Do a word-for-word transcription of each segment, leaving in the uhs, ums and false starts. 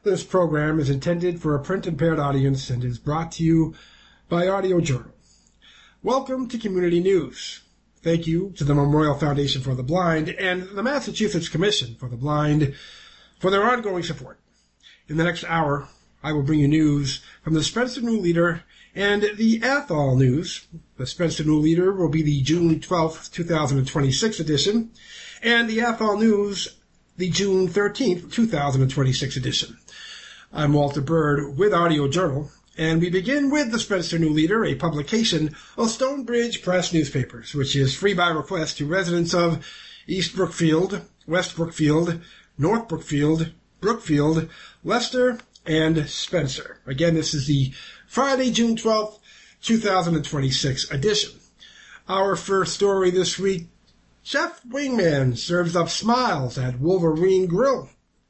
This program is intended for a print-impaired audience and is brought to you by Audio Journal. Welcome to Community News. Thank you to the Memorial Foundation for the Blind and the Massachusetts Commission for the Blind for their ongoing support. In the next hour, I will bring you news from the Spencer New Leader and the Athol News. The Spencer New Leader will be the June twelfth, twenty twenty-six edition, and the Athol News the June thirteenth, twenty twenty-six edition. I'm Walter Bird with Audio Journal, and we begin with the Spencer New Leader, a publication of Stonebridge Press Newspapers, which is free by request to residents of East Brookfield, West Brookfield, North Brookfield, Brookfield, Leicester, and Spencer. Again, this is the Friday, June twelfth, twenty twenty-six edition. Our first story this week: Chef Wingman serves up smiles at Wolverine Grill.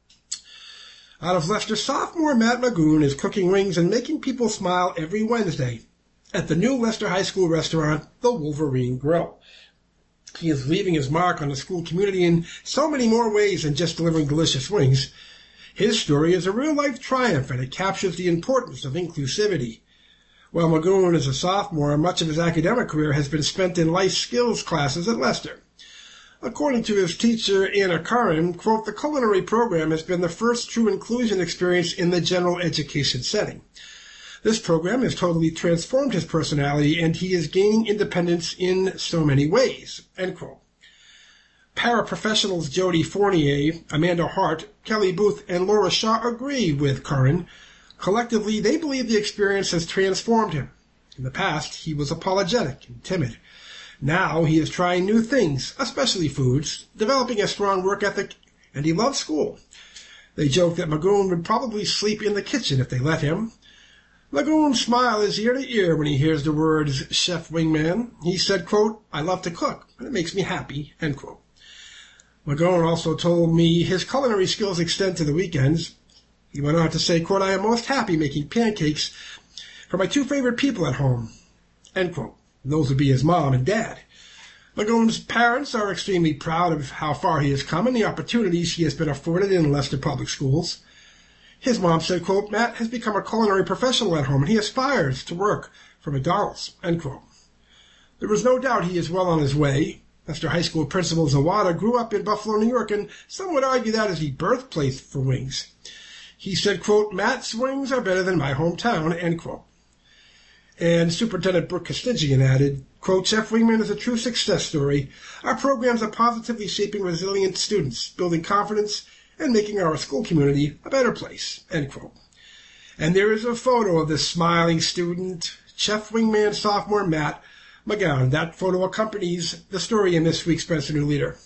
Out of Leicester, sophomore Matt Magoon is cooking wings and making people smile every Wednesday at the new Leicester High School restaurant, the Wolverine Grill. He is leaving his mark on the school community in so many more ways than just delivering delicious wings. His story is a real-life triumph, and it captures the importance of inclusivity. While Magoon is a sophomore, much of his academic career has been spent in life skills classes at Leicester. According to his teacher, Anna Curran, quote, the culinary program has been the first true inclusion experience in the general education setting. This program has totally transformed his personality, and he is gaining independence in so many ways, end quote. Paraprofessionals Jody Fournier, Amanda Hart, Kelly Booth, and Laura Shaw agree with Curran. Collectively, they believe the experience has transformed him. In the past, he was apologetic and timid. Now he is trying new things, especially foods, developing a strong work ethic, and he loves school. They joke that Magoon would probably sleep in the kitchen if they let him. Magoon's smile is ear to ear when he hears the words Chef Wingman. He said, quote, I love to cook, and it makes me happy, end quote. Magoon also told me his culinary skills extend to the weekends. He went on to say, quote, I am most happy making pancakes for my two favorite people at home, end quote. Those would be his mom and dad. Magoon's parents are extremely proud of how far he has come and the opportunities he has been afforded in Leicester Public Schools. His mom said, quote, Matt has become a culinary professional at home and he aspires to work for McDonald's, end quote. There is no doubt he is well on his way. Leicester High School principal Zawada grew up in Buffalo, New York, and some would argue that is the birthplace for wings. He said, quote, Matt's wings are better than my hometown, end quote. And Superintendent Brooke Costigian added, quote, Chef Wingman is a true success story. Our programs are positively shaping resilient students, building confidence, and making our school community a better place, end quote. And there is a photo of this smiling student, Chef Wingman sophomore Matt Magoon. That photo accompanies the story in this week's Spencer New Leader.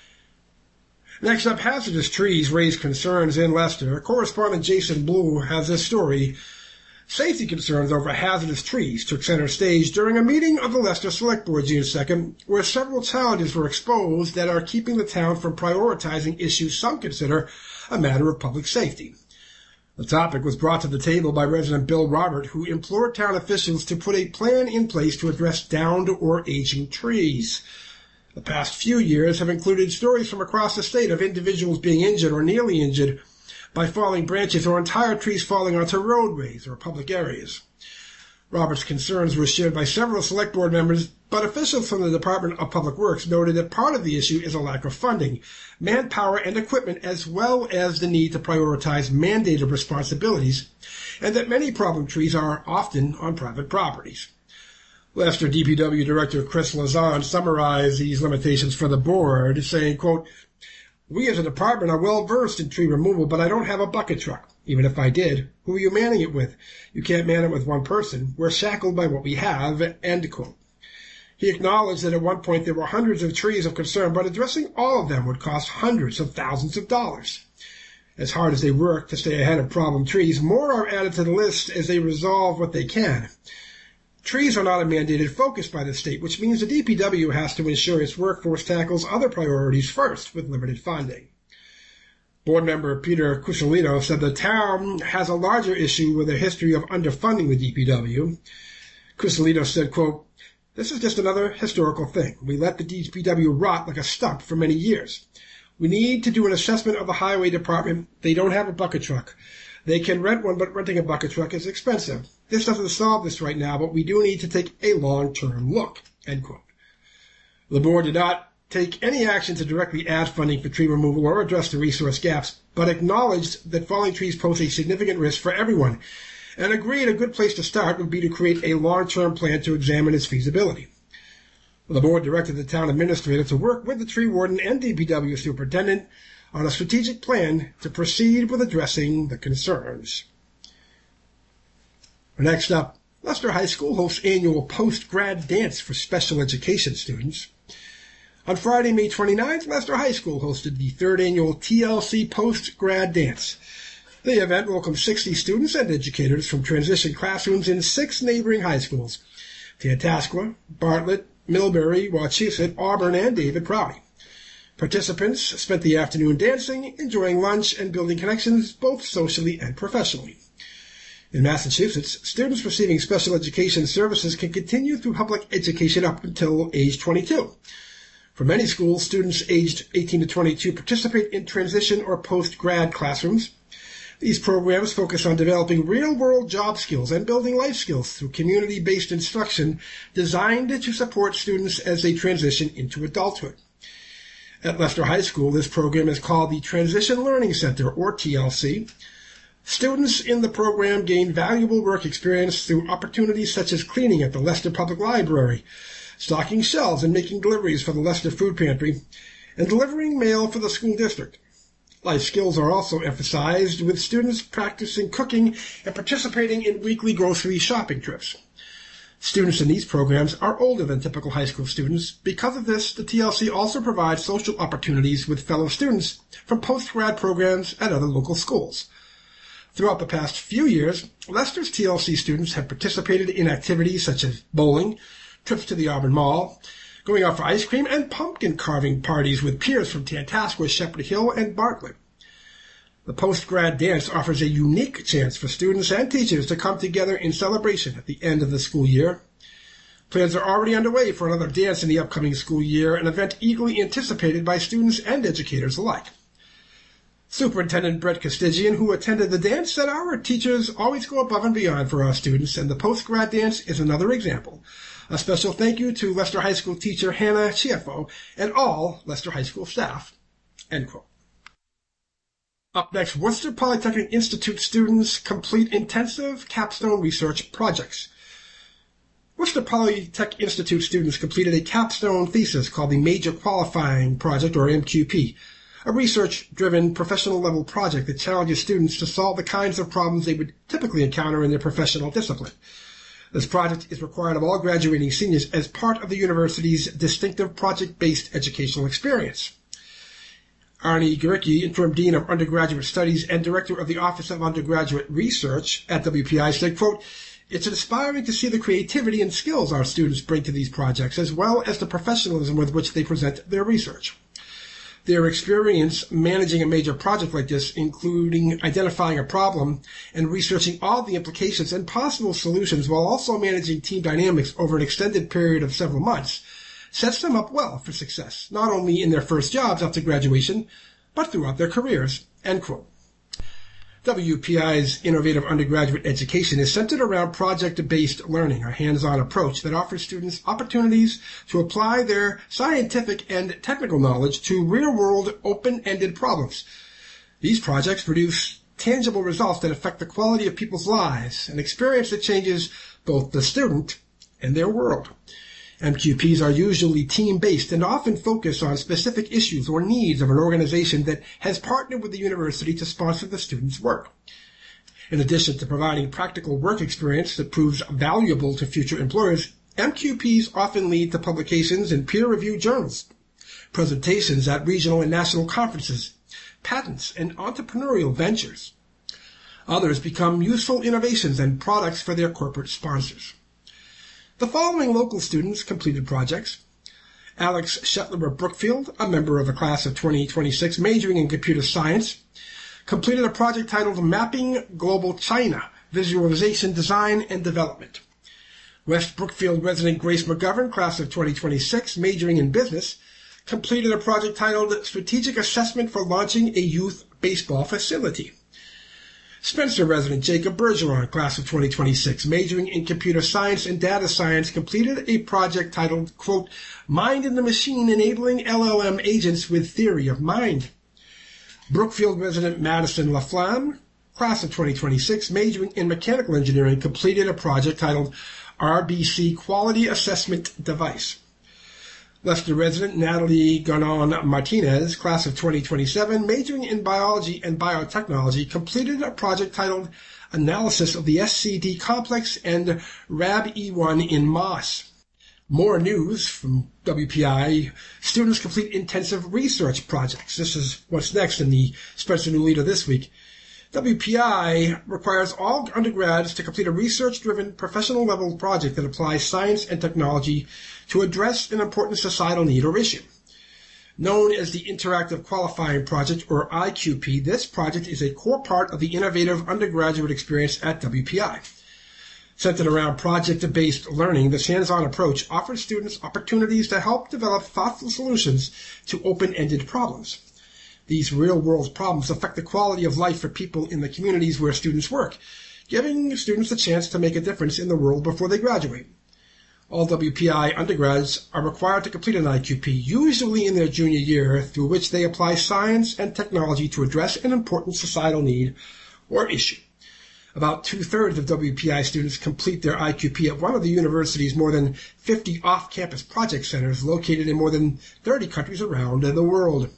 Next up, hazardous trees raise concerns in Leicester. Correspondent Jason Blue has this story. Safety concerns over hazardous trees took center stage during a meeting of the Leicester Select Board June second, where several challenges were exposed that are keeping the town from prioritizing issues some consider a matter of public safety. The topic was brought to the table by resident Bill Robert, who implored town officials to put a plan in place to address downed or aging trees. The past few years have included stories from across the state of individuals being injured or nearly injured by falling branches or entire trees falling onto roadways or public areas. Robert's concerns were shared by several select board members, but officials from the Department of Public Works noted that part of the issue is a lack of funding, manpower, and equipment, as well as the need to prioritize mandated responsibilities, and that many problem trees are often on private properties. Leicester D P W Director Chris Lazan summarized these limitations for the board, saying, quote, we as a department are well versed in tree removal, but I don't have a bucket truck. Even if I did, who are you manning it with? You can't man it with one person. We're shackled by what we have, end quote. He acknowledged that at one point there were hundreds of trees of concern, but addressing all of them would cost hundreds of thousands of dollars. As hard as they work to stay ahead of problem trees, more are added to the list as they resolve what they can. Trees are not a mandated focus by the state, which means the D P W has to ensure its workforce tackles other priorities first with limited funding. Board member Peter Cusolino said the town has a larger issue with a history of underfunding the D P W. Cusolino said, quote, this is just another historical thing. We let the D P W rot like a stump for many years. We need to do an assessment of the highway department. They don't have a bucket truck. They can rent one, but renting a bucket truck is expensive. This doesn't solve this right now, but we do need to take a long-term look, end quote. The board did not take any action to directly add funding for tree removal or address the resource gaps, but acknowledged that falling trees pose a significant risk for everyone, and agreed a good place to start would be to create a long-term plan to examine its feasibility. The board directed the town administrator to work with the tree warden and D P W superintendent on a strategic plan to proceed with addressing the concerns. Next up, Leicester High School hosts annual post-grad dance for special education students. On Friday, May twenty-ninth, Leicester High School hosted the third annual T L C Post-Grad Dance. The event welcomed sixty students and educators from transition classrooms in six neighboring high schools: Tantascwa, Bartlett, Millbury, Wachusett, Auburn, and David Crowley. Participants spent the afternoon dancing, enjoying lunch, and building connections both socially and professionally. In Massachusetts, students receiving special education services can continue through public education up until age twenty-two. For many schools, students aged eighteen to twenty-two participate in transition or post-grad classrooms. These programs focus on developing real-world job skills and building life skills through community-based instruction designed to support students as they transition into adulthood. At Leicester High School, this program is called the Transition Learning Center, or T L C. Students in the program gain valuable work experience through opportunities such as cleaning at the Leicester Public Library, stocking shelves and making deliveries for the Leicester Food Pantry, and delivering mail for the school district. Life skills are also emphasized, with students practicing cooking and participating in weekly grocery shopping trips. Students in these programs are older than typical high school students. Because of this, the T L C also provides social opportunities with fellow students from post-grad programs at other local schools. Throughout the past few years, Leicester's T L C students have participated in activities such as bowling, trips to the Auburn Mall, going out for ice cream, and pumpkin carving parties with peers from Tantascwa, Shepherd Hill, and Bartlett. The post-grad dance offers a unique chance for students and teachers to come together in celebration at the end of the school year. Plans are already underway for another dance in the upcoming school year, an event eagerly anticipated by students and educators alike. Superintendent Brett Costigian, who attended the dance, said our teachers always go above and beyond for our students, and the post-grad dance is another example. A special thank you to Leicester High School teacher Hannah Chiafo and all Leicester High School staff. End quote. Up next, Worcester Polytechnic Institute students complete intensive capstone research projects. Worcester Polytech Institute students completed a capstone thesis called the Major Qualifying Project, or M Q P, a research-driven professional-level project that challenges students to solve the kinds of problems they would typically encounter in their professional discipline. This project is required of all graduating seniors as part of the university's distinctive project-based educational experience. Arnie Gericke, Interim Dean of Undergraduate Studies and Director of the Office of Undergraduate Research at W P I, said, quote, "It's inspiring to see the creativity and skills our students bring to these projects, as well as the professionalism with which they present their research. Their experience managing a major project like this, including identifying a problem and researching all the implications and possible solutions while also managing team dynamics over an extended period of several months, sets them up well for success, not only in their first jobs after graduation, but throughout their careers." End quote. W P I's innovative undergraduate education is centered around project-based learning, a hands-on approach that offers students opportunities to apply their scientific and technical knowledge to real-world, open-ended problems. These projects produce tangible results that affect the quality of people's lives, an experience that changes both the student and their world. M Q Ps are usually team-based and often focus on specific issues or needs of an organization that has partnered with the university to sponsor the students' work. In addition to providing practical work experience that proves valuable to future employers, M Q Ps often lead to publications in peer-reviewed journals, presentations at regional and national conferences, patents, and entrepreneurial ventures. Others become useful innovations and products for their corporate sponsors. The following local students completed projects. Alex Shetler of Brookfield, a member of the class of twenty twenty-six majoring in computer science, completed a project titled Mapping Global China, Visualization, Design, and Development. West Brookfield resident Grace McGovern, class of twenty twenty-six, majoring in business, completed a project titled Strategic Assessment for Launching a Youth Baseball Facility. Spencer resident Jacob Bergeron, class of twenty twenty-six, majoring in computer science and data science, completed a project titled, quote, Mind in the Machine Enabling L L M Agents with Theory of Mind. Brookfield resident Madison LaFlamme, class of twenty twenty-six, majoring in mechanical engineering, completed a project titled R B C Quality Assessment Device. Leicester resident Natalie Garnon Martinez, class of twenty twenty-seven, majoring in biology and biotechnology, completed a project titled Analysis of the S C D Complex and R A B E one in moss. More news from W P I. Students complete intensive research projects. This is what's next in the Spencer New Leader this week. W P I requires all undergrads to complete a research-driven, professional-level project that applies science and technology to address an important societal need or issue. Known as the Interactive Qualifying Project, or I Q P, this project is a core part of the innovative undergraduate experience at W P I. Centered around project-based learning, this hands-on approach offers students opportunities to help develop thoughtful solutions to open-ended problems. These real-world problems affect the quality of life for people in the communities where students work, giving students a chance to make a difference in the world before they graduate. All W P I undergrads are required to complete an I Q P, usually in their junior year, through which they apply science and technology to address an important societal need or issue. About two-thirds of W P I students complete their I Q P at one of the university's more than fifty off-campus project centers located in more than thirty countries around the world.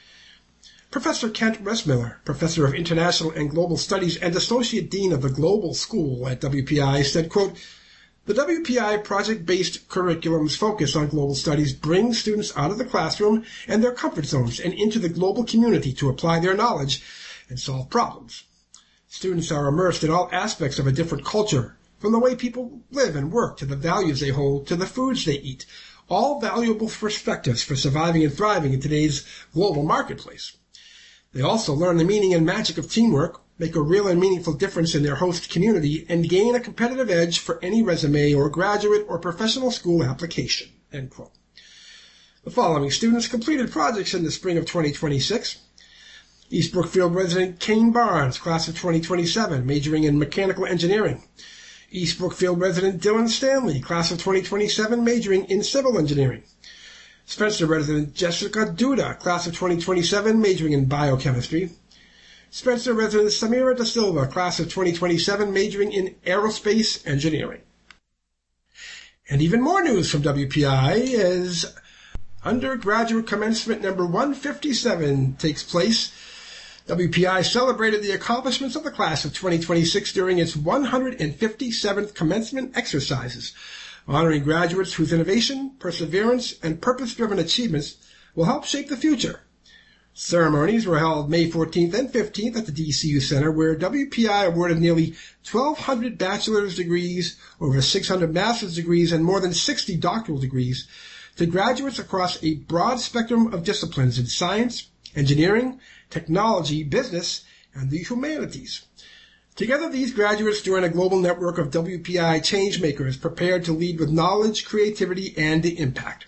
Professor Kent Ressmiller, Professor of International and Global Studies and Associate Dean of the Global School at W P I, said, quote, the W P I project-based curriculum's focus on global studies brings students out of the classroom and their comfort zones and into the global community to apply their knowledge and solve problems. Students are immersed in all aspects of a different culture, from the way people live and work to the values they hold to the foods they eat, all valuable perspectives for surviving and thriving in today's global marketplace. They also learn the meaning and magic of teamwork, make a real and meaningful difference in their host community, and gain a competitive edge for any resume or graduate or professional school application. End quote. The following students completed projects in the spring of twenty twenty-six. East Brookfield resident Kane Barnes, class of twenty twenty-seven, majoring in mechanical engineering. East Brookfield resident Dylan Stanley, class of twenty twenty-seven, majoring in civil engineering. Spencer resident Jessica Duda, class of twenty twenty-seven, majoring in biochemistry. Spencer resident Samira Da Silva, class of twenty twenty-seven, majoring in aerospace engineering. And even more news from W P I as undergraduate commencement number one fifty-seven takes place. W P I celebrated the accomplishments of the class of twenty twenty-six during its one hundred fifty-seventh commencement exercises, honoring graduates whose innovation, perseverance, and purpose-driven achievements will help shape the future. Ceremonies were held May fourteenth and fifteenth at the D C U Center, where W P I awarded nearly twelve hundred bachelor's degrees, over six hundred master's degrees, and more than sixty doctoral degrees to graduates across a broad spectrum of disciplines in science, engineering, technology, business, and the humanities. Together, these graduates join a global network of W P I changemakers prepared to lead with knowledge, creativity, and impact.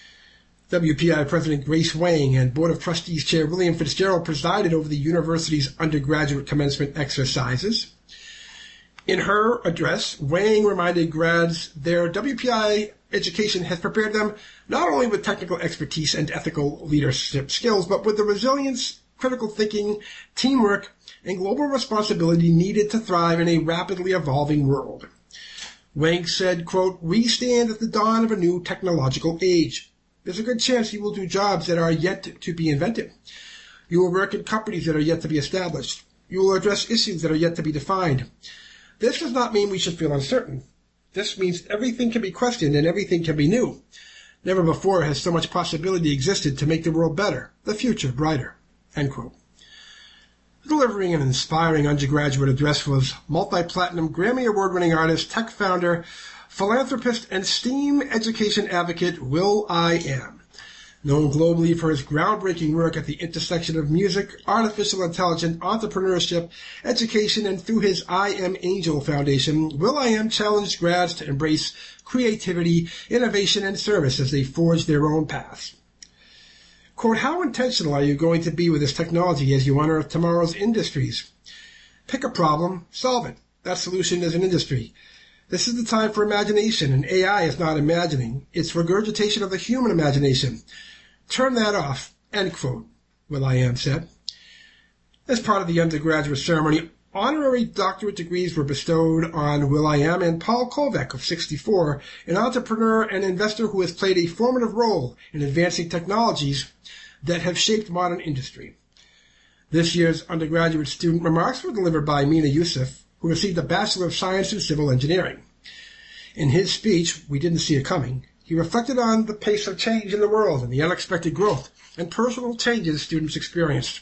W P I President Grace Wang and Board of Trustees Chair William Fitzgerald presided over the university's undergraduate commencement exercises. In her address, Wang reminded grads their W P I education has prepared them not only with technical expertise and ethical leadership skills, but with the resilience, critical thinking, teamwork, and global responsibility needed to thrive in a rapidly evolving world. Wang said, quote, we stand at the dawn of a new technological age. There's a good chance you will do jobs that are yet to be invented. You will work in companies that are yet to be established. You will address issues that are yet to be defined. This does not mean we should feel uncertain. This means everything can be questioned and everything can be new. Never before has so much possibility existed to make the world better, the future brighter. End quote. Delivering an inspiring undergraduate address was multi-platinum Grammy Award-winning artist, tech founder, philanthropist, and STEAM education advocate Will I Am. Known globally for his groundbreaking work at the intersection of music, artificial intelligence, entrepreneurship, education, and through his I Am Angel Foundation, Will I Am challenged grads to embrace creativity, innovation, and service as they forge their own paths. Quote, how intentional are you going to be with this technology as you unearth tomorrow's industries? Pick a problem, solve it. That solution is an industry. This is the time for imagination, and A I is not imagining. It's regurgitation of the human imagination. Turn that off, end quote, will.i.am said. As part of the undergraduate ceremony, honorary doctorate degrees were bestowed on will.i.am and Paul Kovec of sixty-four, an entrepreneur and investor who has played a formative role in advancing technologies that have shaped modern industry. This year's undergraduate student remarks were delivered by Mina Youssef, who received a Bachelor of Science in Civil Engineering. In his speech, We Didn't See It Coming, he reflected on the pace of change in the world and the unexpected growth and personal changes students experienced.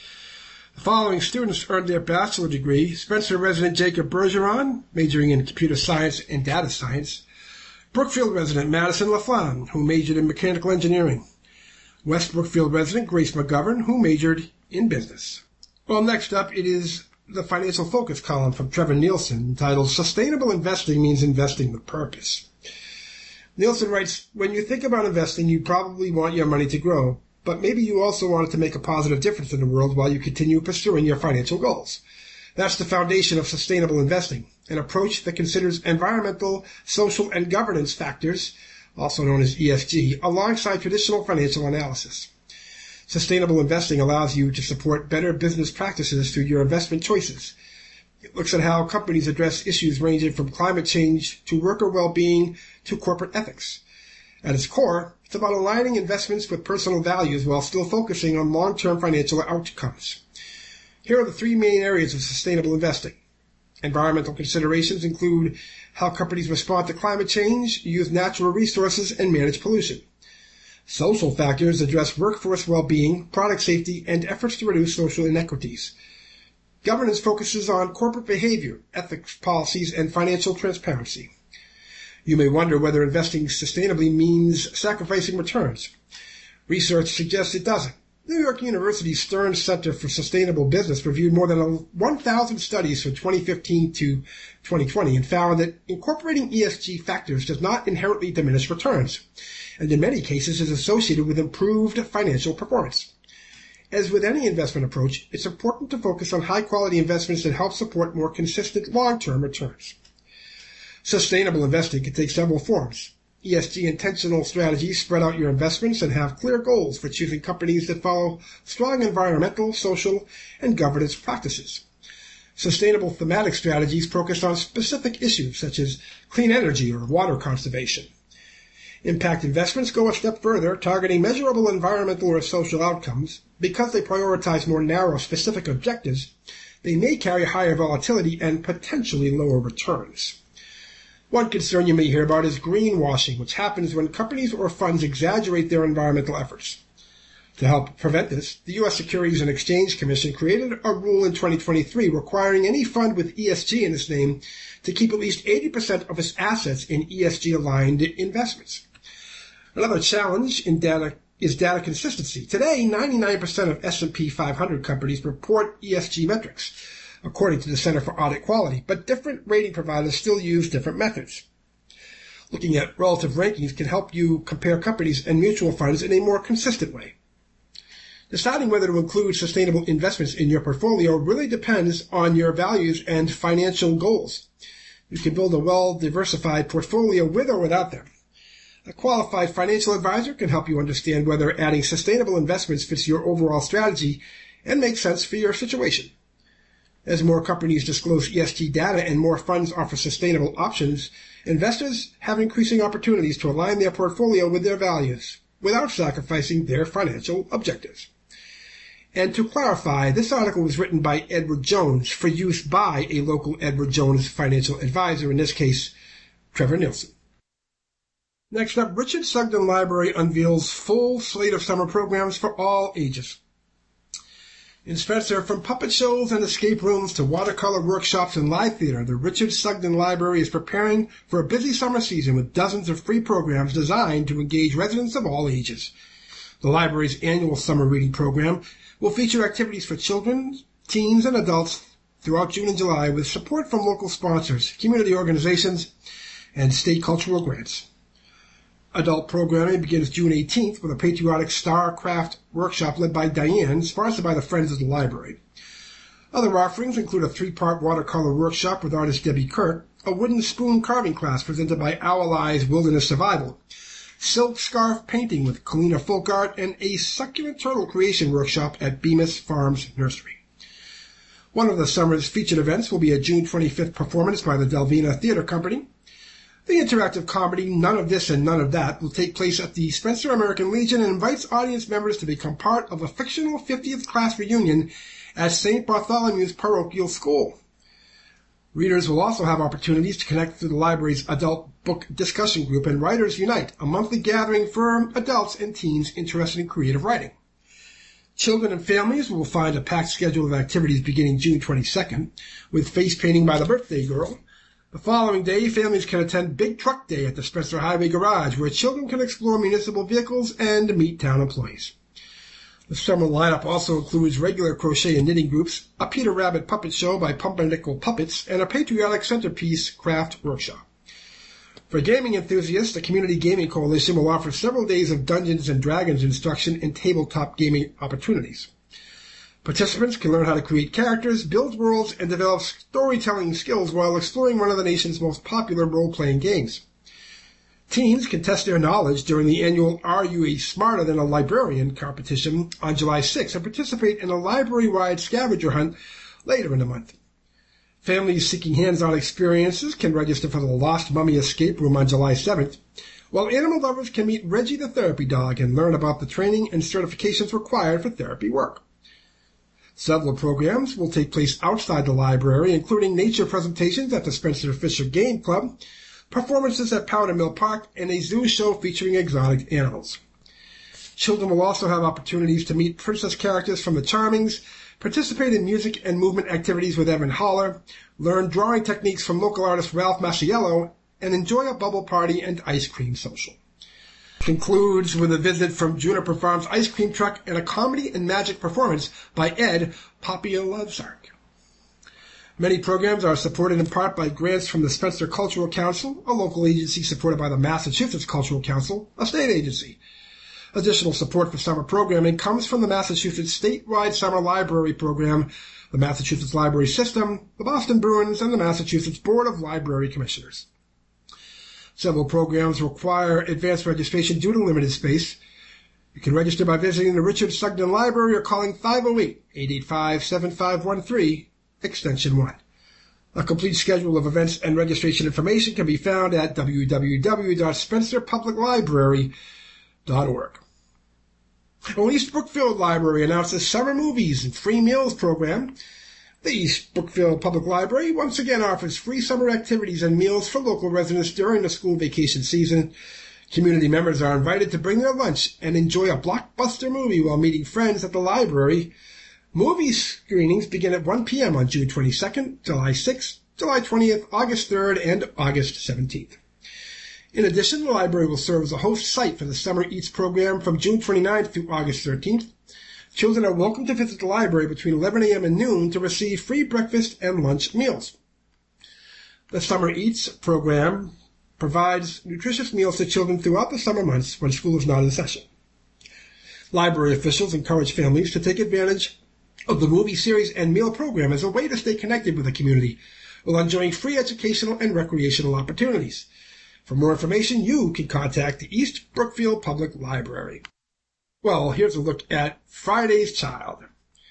The following students earned their bachelor degree: Spencer resident Jacob Bergeron, majoring in computer science and data science; Brookfield resident Madison LaFlamme, who majored in mechanical engineering; West Brookfield resident Grace McGovern, who majored in business. Well, next up, it is the Financial Focus column from Trevor Nielsen, entitled Sustainable Investing Means Investing with Purpose. Nielsen writes, when you think about investing, you probably want your money to grow, but maybe you also want it to make a positive difference in the world while you continue pursuing your financial goals. That's the foundation of sustainable investing, an approach that considers environmental, social, and governance factors, also known as E S G, alongside traditional financial analysis. Sustainable investing allows you to support better business practices through your investment choices. It looks at how companies address issues ranging from climate change to worker well-being to corporate ethics. At its core, it's about aligning investments with personal values while still focusing on long-term financial outcomes. Here are the three main areas of sustainable investing. Environmental considerations include how companies respond to climate change, use natural resources, and manage pollution. Social factors address workforce well-being, product safety, and efforts to reduce social inequities. Governance focuses on corporate behavior, ethics policies, and financial transparency. You may wonder whether investing sustainably means sacrificing returns. Research suggests it doesn't. New York University's Stern Center for Sustainable Business reviewed more than one thousand studies from twenty fifteen to twenty twenty and found that incorporating E S G factors does not inherently diminish returns, and in many cases is associated with improved financial performance. As with any investment approach, it's important to focus on high-quality investments that help support more consistent long-term returns. Sustainable investing can take several forms. E S G intentional strategies spread out your investments and have clear goals for choosing companies that follow strong environmental, social, and governance practices. Sustainable thematic strategies focus on specific issues such as clean energy or water conservation. Impact investments go a step further, targeting measurable environmental or social outcomes. Because they prioritize more narrow, specific objectives, they may carry higher volatility and potentially lower returns. One concern you may hear about is greenwashing, which happens when companies or funds exaggerate their environmental efforts. To help prevent this, the U S Securities and Exchange Commission created a rule in twenty twenty-three requiring any fund with E S G in its name to keep at least eighty percent of its assets in E S G-aligned investments. Another challenge in data is data consistency. Today, ninety-nine percent of S and P five hundred companies report E S G metrics, according to the Center for Audit Quality, but different rating providers still use different methods. Looking at relative rankings can help you compare companies and mutual funds in a more consistent way. Deciding whether to include sustainable investments in your portfolio really depends on your values and financial goals. You can build a well-diversified portfolio with or without them. A qualified financial advisor can help you understand whether adding sustainable investments fits your overall strategy and makes sense for your situation. As more companies disclose E S G data and more funds offer sustainable options, investors have increasing opportunities to align their portfolio with their values without sacrificing their financial objectives. And to clarify, this article was written by Edward Jones for use by a local Edward Jones financial advisor, in this case, Trevor Nielsen. Next up, Richard Sugden Library unveils full slate of summer programs for all ages. In Spencer, from puppet shows and escape rooms to watercolor workshops and live theater, the Richard Sugden Library is preparing for a busy summer season with dozens of free programs designed to engage residents of all ages. The library's annual summer reading program will feature activities for children, teens, and adults throughout June and July with support from local sponsors, community organizations, and state cultural grants. Adult programming begins June eighteenth with a patriotic StarCraft workshop led by Diane, sponsored by the Friends of the Library. Other offerings include a three-part watercolor workshop with artist Debbie Kirk, a wooden spoon carving class presented by Owl Eyes Wilderness Survival, silk scarf painting with Kalina Folk Art, and a succulent turtle creation workshop at Bemis Farms Nursery. One of the summer's featured events will be a June twenty-fifth performance by the Delvina Theater Company. The interactive comedy None of This and None of That will take place at the Spencer American Legion and invites audience members to become part of a fictional fiftieth class reunion at Saint Bartholomew's Parochial School. Readers will also have opportunities to connect through the library's Adult Book Discussion Group and Writers Unite, a monthly gathering for adults and teens interested in creative writing. Children and families will find a packed schedule of activities beginning June twenty-second, with face painting by the Birthday Girl. The following day, families can attend Big Truck Day at the Spencer Highway Garage, where children can explore municipal vehicles and meet town employees. The summer lineup also includes regular crochet and knitting groups, a Peter Rabbit puppet show by Pumpernickel Puppets, and a patriotic centerpiece craft workshop. For gaming enthusiasts, the Community Gaming Coalition will offer several days of Dungeons and Dragons instruction and tabletop gaming opportunities. Participants can learn how to create characters, build worlds, and develop storytelling skills while exploring one of the nation's most popular role-playing games. Teens can test their knowledge during the annual Are You a Smarter Than a Librarian competition on July sixth and participate in a library-wide scavenger hunt later in the month. Families seeking hands-on experiences can register for the Lost Mummy Escape Room on July seventh, while animal lovers can meet Reggie the Therapy Dog and learn about the training and certifications required for therapy work. Several programs will take place outside the library, including nature presentations at the Spencer Fisher Game Club, performances at Powder Mill Park, and a zoo show featuring exotic animals. Children will also have opportunities to meet princess characters from the Charmings, participate in music and movement activities with Evan Holler, learn drawing techniques from local artist Ralph Masciello, and enjoy a bubble party and ice cream social. Concludes with a visit from Juniper Farms Ice Cream Truck and a comedy and magic performance by Ed Popielozark. Many programs are supported in part by grants from the Spencer Cultural Council, a local agency supported by the Massachusetts Cultural Council, a state agency. Additional support for summer programming comes from the Massachusetts statewide summer library program, the Massachusetts Library System, the Boston Bruins, and the Massachusetts Board of Library Commissioners. Several programs require advanced registration due to limited space. You can register by visiting the Richard Sugden Library or calling five oh eight, eight eight five, seven five one three, extension one. A complete schedule of events and registration information can be found at w w w dot spencer public library dot org. Well, East Brookfield Library announces summer movies and free meals program. The East Brookfield Public Library once again offers free summer activities and meals for local residents during the school vacation season. Community members are invited to bring their lunch and enjoy a blockbuster movie while meeting friends at the library. Movie screenings begin at one p.m. on June twenty-second, July sixth, July twentieth, August third, and August seventeenth. In addition, the library will serve as a host site for the Summer Eats program from June twenty-ninth through August thirteenth. Children are welcome to visit the library between eleven a.m. and noon to receive free breakfast and lunch meals. The Summer Eats program provides nutritious meals to children throughout the summer months when school is not in session. Library officials encourage families to take advantage of the movie series and meal program as a way to stay connected with the community while enjoying free educational and recreational opportunities. For more information, you can contact the East Brookfield Public Library. Well, here's a look at Friday's Child.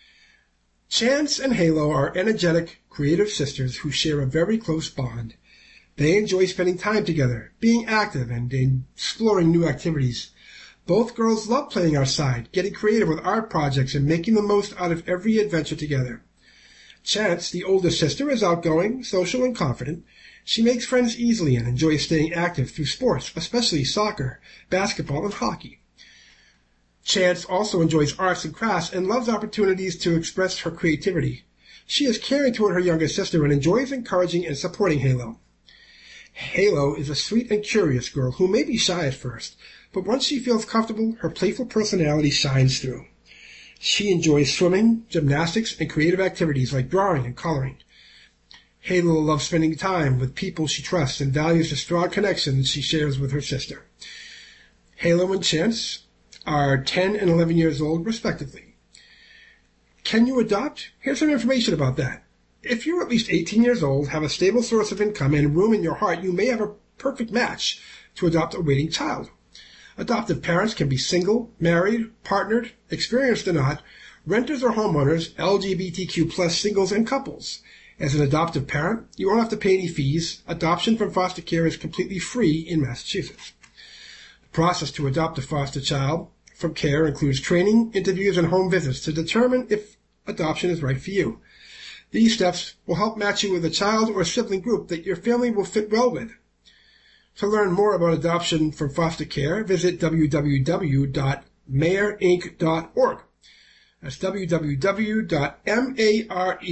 Chance and Halo are energetic, creative sisters who share a very close bond. They enjoy spending time together, being active, and exploring new activities. Both girls love playing outside, getting creative with art projects, and making the most out of every adventure together. Chance, the older sister, is outgoing, social, and confident. She makes friends easily and enjoys staying active through sports, especially soccer, basketball, and hockey. Chance also enjoys arts and crafts and loves opportunities to express her creativity. She is caring toward her younger sister and enjoys encouraging and supporting Halo. Halo is a sweet and curious girl who may be shy at first, but once she feels comfortable, her playful personality shines through. She enjoys swimming, gymnastics, and creative activities like drawing and coloring. Halo loves spending time with people she trusts and values the strong connections she shares with her sister. Halo and Chance are ten and eleven years old, respectively. Can you adopt? Here's some information about that. If you're at least eighteen years old, have a stable source of income, and room in your heart, you may have a perfect match to adopt a waiting child. Adoptive parents can be single, married, partnered, experienced or not, renters or homeowners, L G B T Q plus singles and couples. As an adoptive parent, you won't have to pay any fees. Adoption from foster care is completely free in Massachusetts. The process to adopt a foster child from care includes training, interviews, and home visits to determine if adoption is right for you. These steps will help match you with a child or sibling group that your family will fit well with. To learn more about adoption from foster care, visit w w w dot mayor inc dot org. That's w w w dot marinc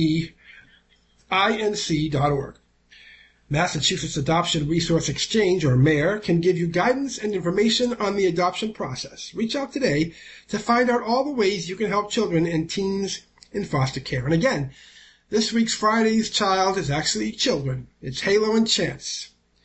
dot org. Massachusetts Adoption Resource Exchange, or MARE, can give you guidance and information on the adoption process. Reach out today to find out all the ways you can help children and teens in foster care. And again, this week's Friday's child is actually children. It's Halo and Chance.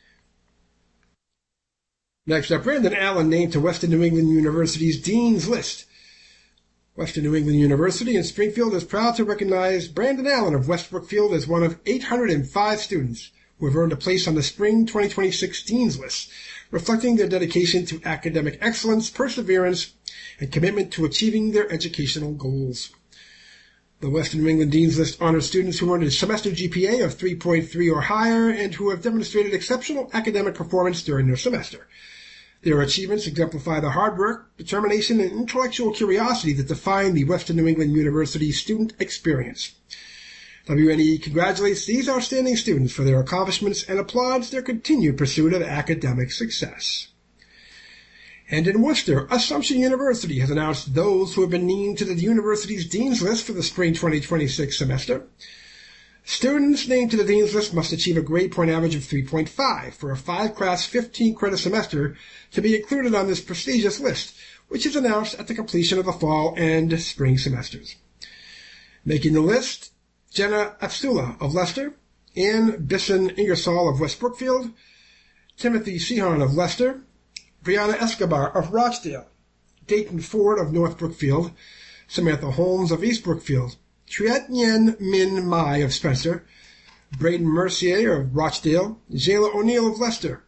Next up, Brandon Allen named to Western New England University's Dean's List. Western New England University in Springfield is proud to recognize Brandon Allen of West Brookfield as one of eight hundred five students who have earned a place on the Spring twenty twenty-six Dean's List, reflecting their dedication to academic excellence, perseverance, and commitment to achieving their educational goals. The Western New England Dean's List honors students who earned a semester G P A of three point three or higher and who have demonstrated exceptional academic performance during their semester. Their achievements exemplify the hard work, determination, and intellectual curiosity that define the Western New England University student experience. W N E congratulates these outstanding students for their accomplishments and applauds their continued pursuit of academic success. And in Worcester, Assumption University has announced those who have been named to the university's Dean's List for the Spring twenty twenty-six semester. Students named to the Dean's List must achieve a grade point average of three point five for a five-class, fifteen-credit semester to be included on this prestigious list, which is announced at the completion of the fall and spring semesters. Making the list, Jenna Apstula of Leicester, Ann Bisson Ingersoll of West Brookfield, Timothy Sehorn of Leicester, Brianna Escobar of Rochdale, Dayton Ford of North Brookfield, Samantha Holmes of East Brookfield, Triet Nguyen Min Mai of Spencer, Braden Mercier of Rochdale, Jayla O'Neill of Leicester.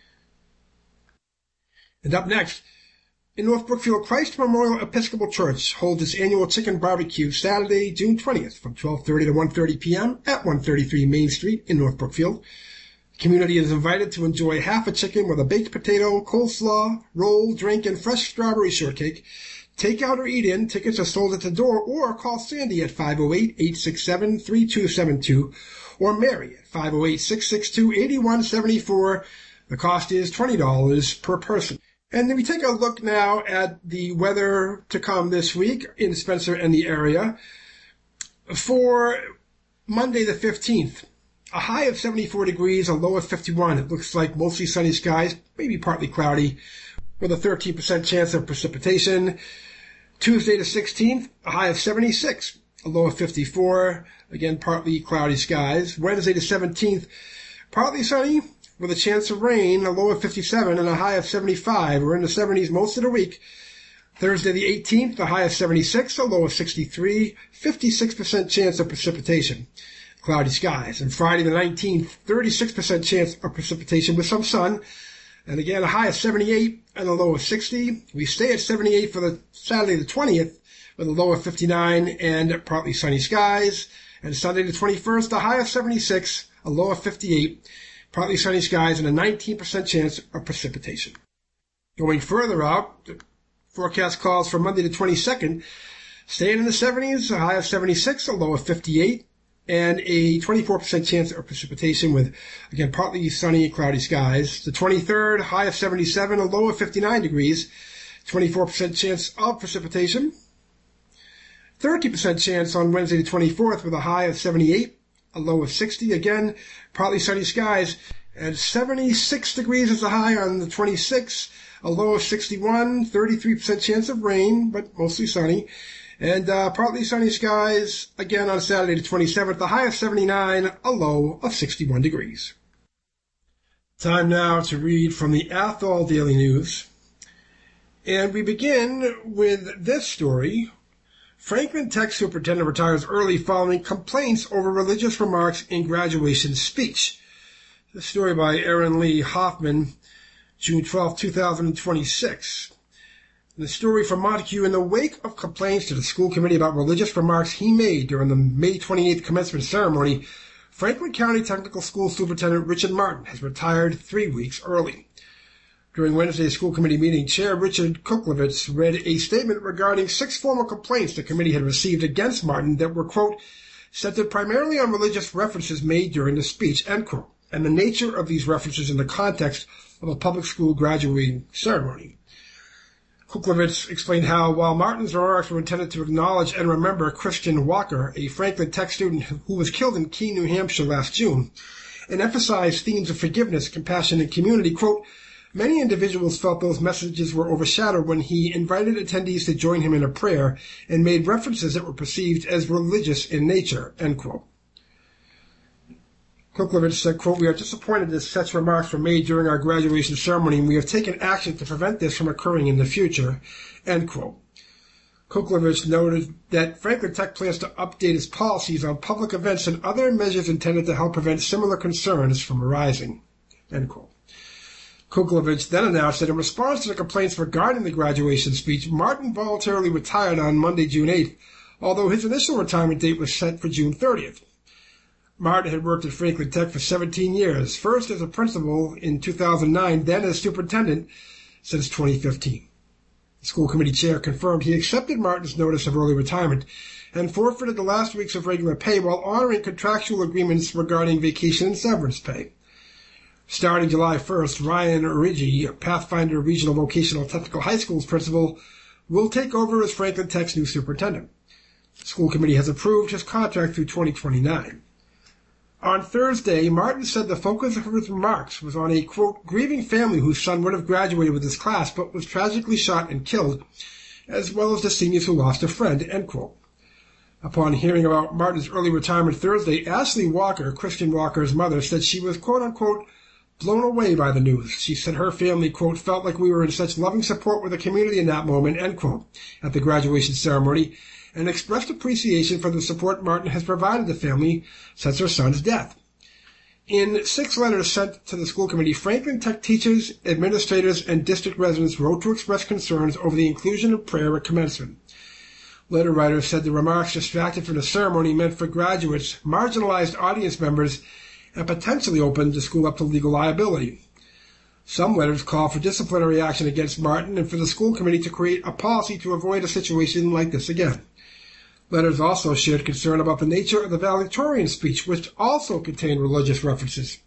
And up next, in North Brookfield, Christ Memorial Episcopal Church holds its annual chicken barbecue Saturday, June twentieth from twelve thirty to one thirty p.m. at one thirty-three Main Street in North Brookfield. The community is invited to enjoy half a chicken with a baked potato, coleslaw, roll, drink, and fresh strawberry shortcake. Take out or eat in. Tickets are sold at the door, or call Sandy at five oh eight, eight six seven, three two seven two or Mary at five oh eight, six six two, eight one seven four. The cost is twenty dollars per person. And then we take a look now at the weather to come this week in Spencer and the area. For Monday the fifteenth, a high of seventy-four degrees, a low of fifty-one. It looks like mostly sunny skies, maybe partly cloudy, with a thirteen percent chance of precipitation. Tuesday the sixteenth, a high of seventy-six, a low of fifty-four, again partly cloudy skies. Wednesday the seventeenth, partly sunny, with a chance of rain, a low of fifty-seven and a high of seventy-five. We're in the seventies most of the week. Thursday the eighteenth, a high of seventy-six, a low of sixty-three, fifty-six percent chance of precipitation. Cloudy skies. And Friday the nineteenth, thirty-six percent chance of precipitation with some sun. And again, a high of seventy-eight and a low of sixty. We stay at seventy-eight for the Saturday the twentieth with a low of fifty-nine and partly sunny skies. And Sunday the twenty-first, a high of seventy-six, a low of fifty-eight, partly sunny skies, and a nineteen percent chance of precipitation. Going further out, the forecast calls for Monday the twenty-second, staying in the seventies, a high of seventy-six, a low of fifty-eight, and a twenty-four percent chance of precipitation with, again, partly sunny and cloudy skies. The twenty-third, high of seventy-seven, a low of fifty-nine degrees, twenty-four percent chance of precipitation. thirty percent chance on Wednesday the twenty-fourth with a high of seventy-eight, a low of sixty. Again, partly sunny skies. And seventy-six degrees is the high on the twenty-sixth, a low of sixty-one, thirty-three percent chance of rain, but mostly sunny. And uh, partly sunny skies, again on Saturday the twenty-seventh, a high of seventy-nine, a low of sixty-one degrees. Time now to read from the Athol Daily News. And we begin with this story Franklin Tech superintendent retires early following complaints over religious remarks in graduation speech. The story by Aaron Lee Hoffman, June twelfth, two thousand twenty-six. The story from Montague: in the wake of complaints to the school committee about religious remarks he made during the May twenty-eighth commencement ceremony, Franklin County Technical School Superintendent Richard Martin has retired three weeks early. During Wednesday's school committee meeting, Chair Richard Kuklovich read a statement regarding six formal complaints the committee had received against Martin that were, quote, centered primarily on religious references made during the speech, end quote, and the nature of these references in the context of a public school graduating ceremony. Kuklovich explained how, while Martin's remarks were intended to acknowledge and remember Christian Walker, a Franklin Tech student who was killed in Keene, New Hampshire last June, and emphasized themes of forgiveness, compassion, and community, quote, many individuals felt those messages were overshadowed when he invited attendees to join him in a prayer and made references that were perceived as religious in nature, end quote. Kuklovich said, quote, we are disappointed that such remarks were made during our graduation ceremony, and we have taken action to prevent this from occurring in the future, end quote. Kuklovich noted that Franklin Tech plans to update its policies on public events and other measures intended to help prevent similar concerns from arising, end quote. Kuklovich then announced that in response to the complaints regarding the graduation speech, Martin voluntarily retired on Monday, June eighth, although his initial retirement date was set for June thirtieth. Martin had worked at Franklin Tech for seventeen years, first as a principal in two thousand nine, then as superintendent since twenty fifteen. The school committee chair confirmed he accepted Martin's notice of early retirement and forfeited the last weeks of regular pay while honoring contractual agreements regarding vacation and severance pay. Starting July first, Ryan Origi, Pathfinder Regional Vocational Technical High School's principal, will take over as Franklin Tech's new superintendent. The school committee has approved his contract through twenty twenty-nine. On Thursday, Martin said the focus of his remarks was on a, quote, grieving family whose son would have graduated with his class but was tragically shot and killed, as well as the seniors who lost a friend, end quote. Upon hearing about Martin's early retirement Thursday, Ashley Walker, Christian Walker's mother, said she was, quote, unquote, blown away by the news. She said her family, quote, felt like we were in such loving support with the community in that moment, end quote, at the graduation ceremony, and expressed appreciation for the support Martin has provided the family since her son's death. In six letters sent to the school committee, Franklin Tech teachers, administrators, and district residents wrote to express concerns over the inclusion of prayer at commencement. Letter writers said the remarks distracted from the ceremony meant for graduates, marginalized audience members, and potentially opened the school up to legal liability. Some letters call for disciplinary action against Martin and for the school committee to create a policy to avoid a situation like this again. Letters also shared concern about the nature of the valedictorian speech, which also contained religious references.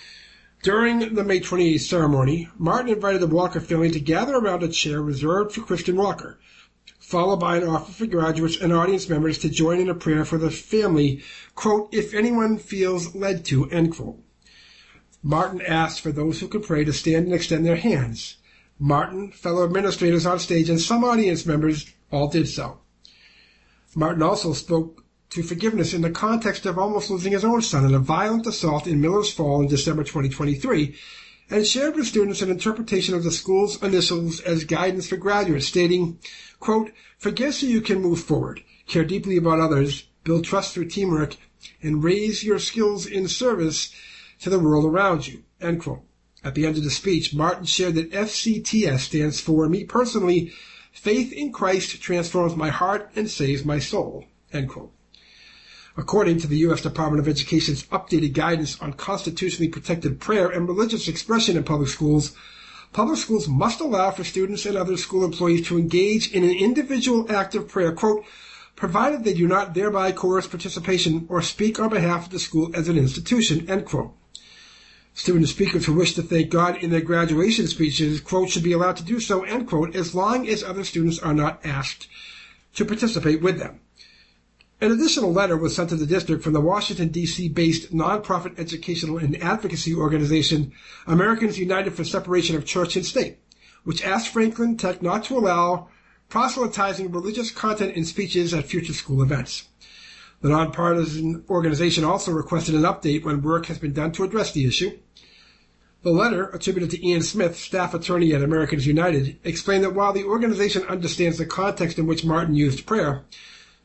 During the May twenty-eighth ceremony, Martin invited the Walker family to gather around a chair reserved for Christian Walker, followed by an offer for graduates and audience members to join in a prayer for the family, quote, if anyone feels led to, end quote. Martin asked for those who could pray to stand and extend their hands. Martin, fellow administrators on stage, and some audience members all did so. Martin also spoke to forgiveness in the context of almost losing his own son in a violent assault in Millers Fall in December twenty twenty-three, and shared with students an interpretation of the school's initials as guidance for graduates, stating, quote, forgive so you can move forward, care deeply about others, build trust through teamwork, and raise your skills in service to the world around you, end quote. At the end of the speech, Martin shared that F C T S stands for, me personally, faith in Christ transforms my heart and saves my soul, end quote. According to the U S Department of Education's updated guidance on constitutionally protected prayer and religious expression in public schools, public schools must allow for students and other school employees to engage in an individual act of prayer, quote, provided they do not thereby coerce participation or speak on behalf of the school as an institution, end quote. Student speakers who wish to thank God in their graduation speeches, quote, should be allowed to do so, end quote, as long as other students are not asked to participate with them. An additional letter was sent to the district from the Washington, D C-based nonprofit educational and advocacy organization Americans United for Separation of Church and State, which asked Franklin Tech not to allow proselytizing religious content in speeches at future school events. The nonpartisan organization also requested an update when work has been done to address the issue. The letter, attributed to Ian Smith, staff attorney at Americans United, explained that while the organization understands the context in which Martin used prayer,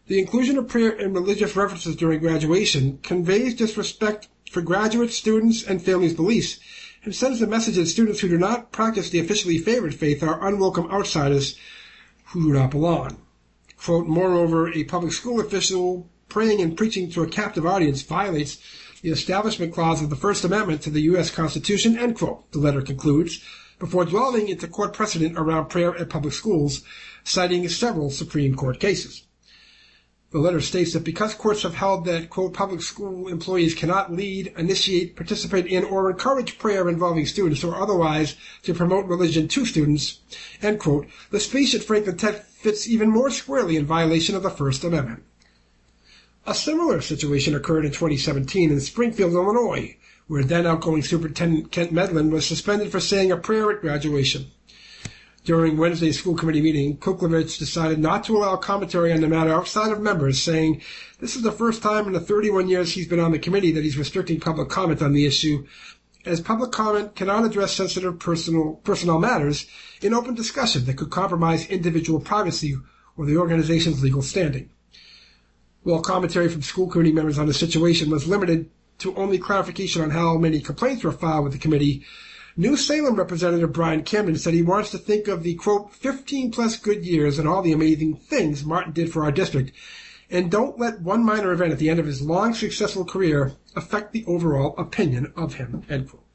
The inclusion of prayer and religious references during graduation conveys disrespect for graduate students and families' beliefs, and sends the message that students who do not practice the officially favored faith are unwelcome outsiders who do not belong. Quote, moreover, a public school official praying and preaching to a captive audience violates the Establishment Clause of the First Amendment to the U S Constitution, end quote, the letter concludes, before dwelling into court precedent around prayer at public schools, citing several Supreme Court cases. The letter states that because courts have held that, quote, public school employees cannot lead, initiate, participate in, or encourage prayer involving students or otherwise to promote religion to students, end quote, the speech at Franklin Tech fits even more squarely in violation of the First Amendment. A similar situation occurred in twenty seventeen in Springfield, Illinois, where then outgoing Superintendent Kent Medlin was suspended for saying a prayer at graduation. During Wednesday's school committee meeting, Kuklavich decided not to allow commentary on the matter outside of members, saying this is the first time in the thirty-one years he's been on the committee that he's restricting public comment on the issue, as public comment cannot address sensitive personal personnel matters in open discussion that could compromise individual privacy or the organization's legal standing. While commentary from school committee members on the situation was limited to only clarification on how many complaints were filed with the committee, New Salem Representative Brian Camden said he wants to think of the, quote, fifteen-plus good years and all the amazing things Martin did for our district, and don't let one minor event at the end of his long, successful career affect the overall opinion of him, end quote.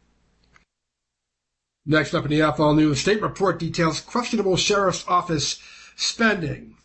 Next up in the Athol News, state report details questionable sheriff's office spending.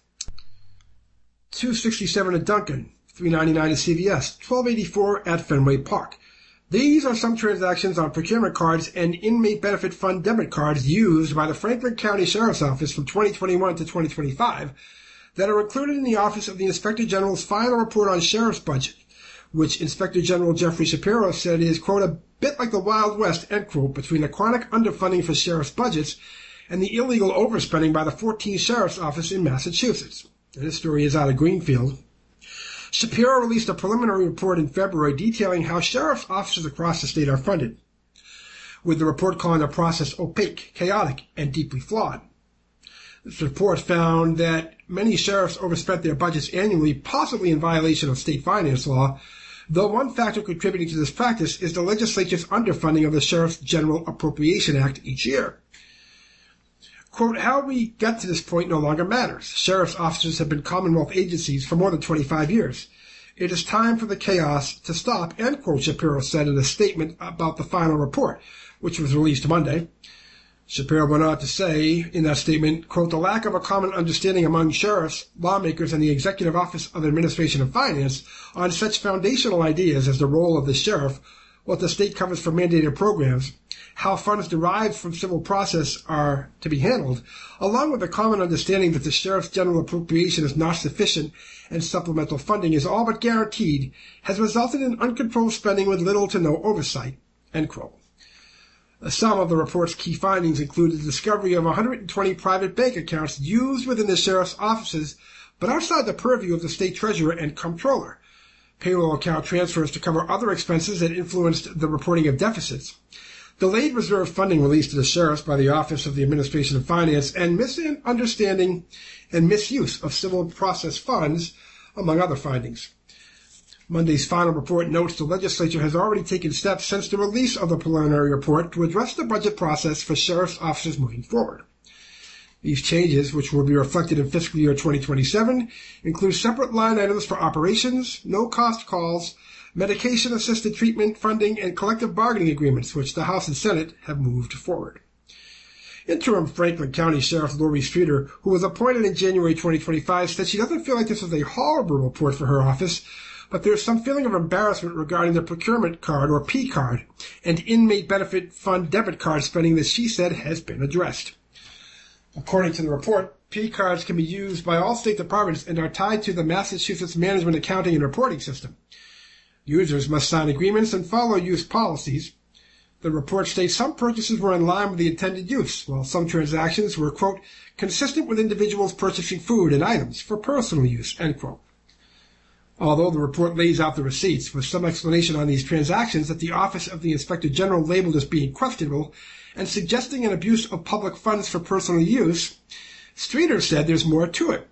two hundred sixty-seven at Duncan, three hundred ninety-nine at C V S, twelve eighty-four at Fenway Park. These are some transactions on procurement cards and inmate benefit fund debit cards used by the Franklin County Sheriff's Office from twenty twenty-one to twenty twenty-five that are included in the Office of the Inspector General's final report on Sheriff's budget, which Inspector General Jeffrey Shapiro said is, quote, a bit like the Wild West, end quote, between the chronic underfunding for sheriff's budgets and the illegal overspending by the fourteenth Sheriff's Office in Massachusetts. And this story is out of Greenfield. Shapiro released a preliminary report in February detailing how sheriff's offices across the state are funded, with the report calling the process opaque, chaotic, and deeply flawed. This report found that many sheriffs overspent their budgets annually, possibly in violation of state finance law, though one factor contributing to this practice is the legislature's underfunding of the Sheriff's General Appropriation Act each year. Quote, how we got to this point no longer matters. Sheriff's offices have been Commonwealth agencies for more than twenty-five years. It is time for the chaos to stop, end quote, Shapiro said in a statement about the final report, which was released Monday. Shapiro went on to say in that statement, quote, the lack of a common understanding among sheriffs, lawmakers, and the Executive Office of Administration and Finance on such foundational ideas as the role of the sheriff, what the state covers for mandated programs, how funds derived from civil process are to be handled, along with a common understanding that the Sheriff's General Appropriation is not sufficient and supplemental funding is all but guaranteed, has resulted in uncontrolled spending with little to no oversight, end quote. Some of the report's key findings include the discovery of one hundred twenty private bank accounts used within the sheriff's offices, but outside the purview of the state treasurer and comptroller, payroll account transfers to cover other expenses that influenced the reporting of deficits, delayed reserve funding released to the sheriffs by the Office of the Administration of Finance, and misunderstanding and misuse of civil process funds, among other findings. Monday's final report notes the legislature has already taken steps since the release of the preliminary report to address the budget process for sheriff's offices moving forward. These changes, which will be reflected in fiscal year twenty twenty-seven, include separate line items for operations, no-cost calls, medication-assisted treatment funding, and collective bargaining agreements, which the House and Senate have moved forward. Interim Franklin County Sheriff Lori Streeter, who was appointed in January twenty twenty-five, said she doesn't feel like this is a horrible report for her office, but there's some feeling of embarrassment regarding the procurement card, or P card, and inmate benefit fund debit card spending that she said has been addressed. According to the report, P cards can be used by all state departments and are tied to the Massachusetts Management Accounting and Reporting System. Users must sign agreements and follow use policies. The report states some purchases were in line with the intended use, while some transactions were, quote, consistent with individuals purchasing food and items for personal use, end quote. Although the report lays out the receipts with some explanation on these transactions that the Office of the Inspector General labeled as being questionable and suggesting an abuse of public funds for personal use, Streeter said there's more to it.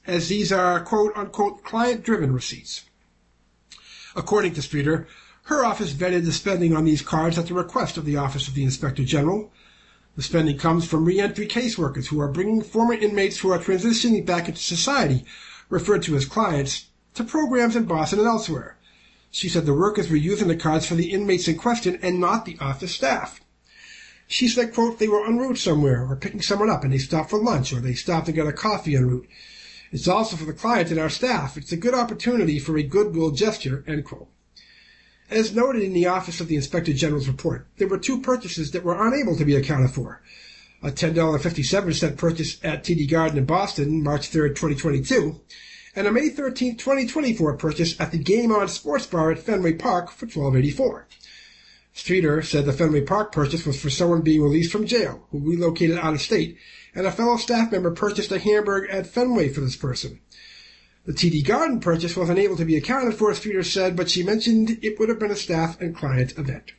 as these are quote-unquote client-driven receipts. According to Streeter, her office vetted the spending on these cards at the request of the Office of the Inspector General. The spending comes from re-entry caseworkers who are bringing former inmates who are transitioning back into society, referred to as clients, to programs in Boston and elsewhere. She said the workers were using the cards for the inmates in question and not the office staff. She said, quote, they were en route somewhere or picking someone up and they stopped for lunch or they stopped and got a coffee en route. It's also for the client and our staff. It's a good opportunity for a goodwill gesture, end quote. As noted in the Office of the Inspector General's report, there were two purchases that were unable to be accounted for. A ten dollars and fifty-seven cents purchase at T D Garden in Boston, March third, twenty twenty-two, and a May thirteenth, twenty twenty-four purchase at the Game On Sports Bar at Fenway Park for twelve dollars and eighty-four cents. Streeter said the Fenway Park purchase was for someone being released from jail who relocated out of state, and a fellow staff member purchased a hamburger at Fenway for this person. The T D Garden purchase wasn't able to be accounted for, Streeter said, but she mentioned it would have been a staff and client event.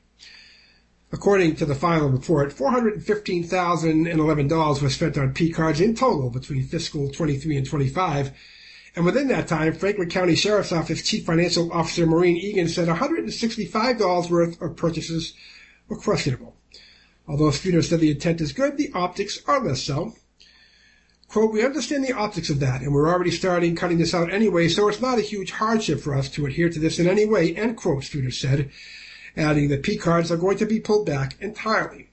According to the final report, four hundred fifteen thousand eleven dollars was spent on P-cards in total between fiscal twenty-three and twenty-five, and within that time, Franklin County Sheriff's Office Chief Financial Officer Maureen Egan said one hundred sixty-five dollars worth of purchases were questionable. Although Streeter said the intent is good, the optics are less so. Quote, we understand the optics of that, and we're already starting cutting this out anyway, so it's not a huge hardship for us to adhere to this in any way, end quote, Streeter said, adding that P-cards are going to be pulled back entirely.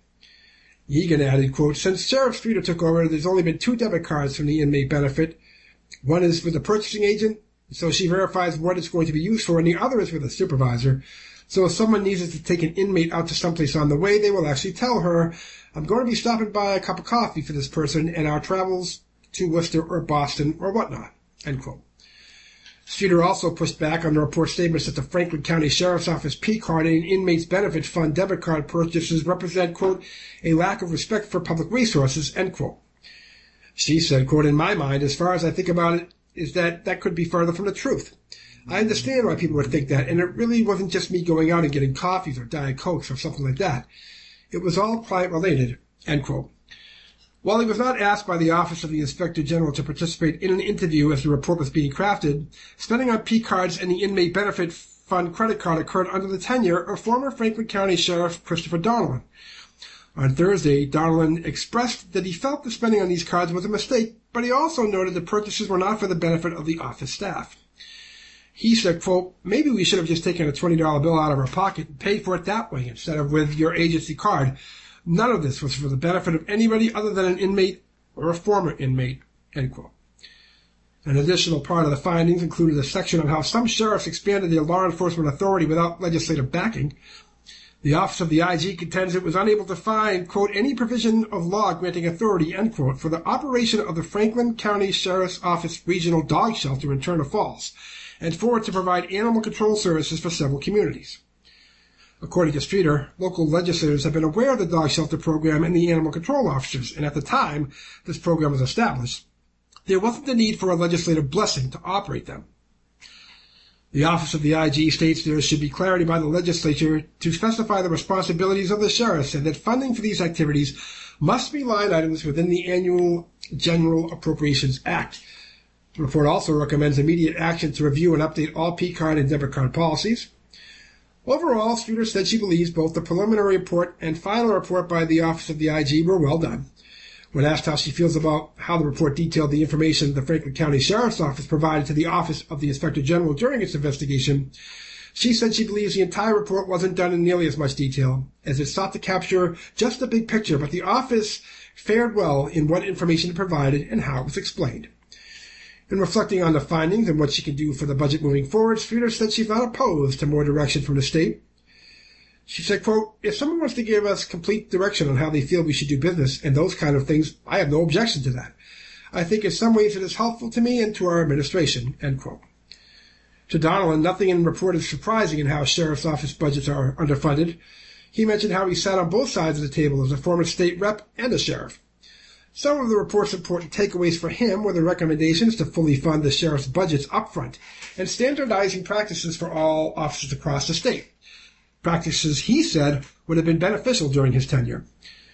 Egan added, quote, since Sheriff Streeter took over, there's only been two debit cards from the inmate benefit. One is with the purchasing agent, so she verifies what it's going to be used for, and the other is with a supervisor. So if someone needs to take an inmate out to someplace on the way, they will actually tell her, I'm going to be stopping by a cup of coffee for this person and our travels to Worcester or Boston or whatnot, end quote. Streeter also pushed back on the report statements that the Franklin County Sheriff's Office P-card and Inmates Benefit Fund debit card purchases represent, quote, a lack of respect for public resources, end quote. She said, quote, in my mind, as far as I think about it, is that that could be further from the truth. I understand why people would think that, and it really wasn't just me going out and getting coffees or Diet Cokes or something like that. It was all client-related, end quote. While he was not asked by the Office of the Inspector General to participate in an interview as the report was being crafted, spending on P-cards and the Inmate Benefit Fund credit card occurred under the tenure of former Franklin County Sheriff Christopher Donnellan. On Thursday, Donnellan expressed that he felt the spending on these cards was a mistake, but he also noted the purchases were not for the benefit of the office staff. He said, quote, maybe we should have just taken a twenty dollar bill out of our pocket and paid for it that way instead of with your agency card. None of this was for the benefit of anybody other than an inmate or a former inmate, end quote. An additional part of the findings included a section on how some sheriffs expanded their law enforcement authority without legislative backing. The Office of the I G contends it was unable to find, quote, any provision of law granting authority, end quote, for the operation of the Franklin County Sheriff's Office Regional Dog Shelter in Turner Falls, and for it to provide animal control services for several communities. According to Streeter, local legislators have been aware of the dog shelter program and the animal control officers, and at the time this program was established, there wasn't the need for a legislative blessing to operate them. The Office of the I G states there should be clarity by the legislature to specify the responsibilities of the sheriffs and that funding for these activities must be line items within the annual General Appropriations Act. The report also recommends immediate action to review and update all P-card and debit card policies. Overall, Streeter said she believes both the preliminary report and final report by the Office of the I G were well done. When asked how she feels about how the report detailed the information the Franklin County Sheriff's Office provided to the Office of the Inspector General during its investigation, she said she believes the entire report wasn't done in nearly as much detail, as it sought to capture just the big picture, but the office fared well in what information it provided and how it was explained. In reflecting on the findings and what she can do for the budget moving forward, Streeter said she's not opposed to more direction from the state. She said, quote, if someone wants to give us complete direction on how they feel we should do business and those kind of things, I have no objection to that. I think in some ways it is helpful to me and to our administration, end quote. To Donnellan, nothing in the report is surprising in how sheriff's office budgets are underfunded. He mentioned how he sat on both sides of the table as a former state rep and a sheriff. Some of the report's important takeaways for him were the recommendations to fully fund the sheriff's budgets upfront and standardizing practices for all officers across the state. Practices, he said, would have been beneficial during his tenure.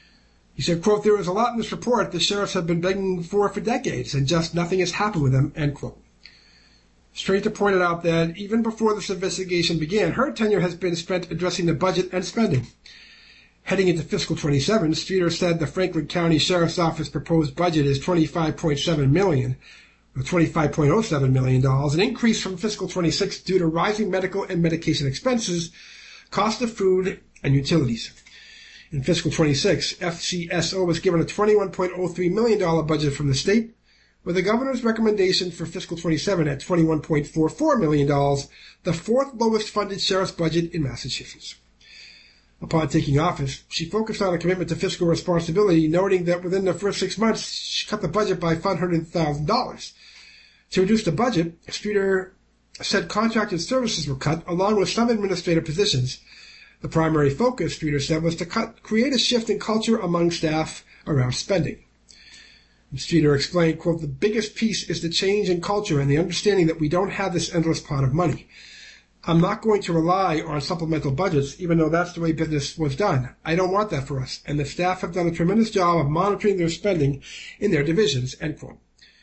He said, quote, there is a lot in this report the sheriffs have been begging for for decades, and just nothing has happened with them, end quote. Streeter pointed out that even before this investigation began, her tenure has been spent addressing the budget and spending. Heading into fiscal twenty-seven, Streeter said the Franklin County Sheriff's Office proposed budget is twenty-five point seven million dollars, or twenty-five point oh seven million dollars, an increase from fiscal twenty-six due to rising medical and medication expenses, cost of food, and utilities. In fiscal twenty-six, F C S O was given a twenty-one point oh three million dollars budget from the state, with the governor's recommendation for fiscal twenty-seven at twenty-one point four four million dollars, the fourth lowest funded sheriff's budget in Massachusetts. Upon taking office, she focused on a commitment to fiscal responsibility, noting that within the first six months, she cut the budget by five hundred thousand dollars. To reduce the budget, Streeter said contracted services were cut, along with some administrative positions. The primary focus, Streeter said, was to cut, create a shift in culture among staff around spending. Streeter explained, quote, the biggest piece is the change in culture and the understanding that we don't have this endless pot of money. I'm not going to rely on supplemental budgets, even though that's the way business was done. I don't want that for us, and the staff have done a tremendous job of monitoring their spending in their divisions, end quote.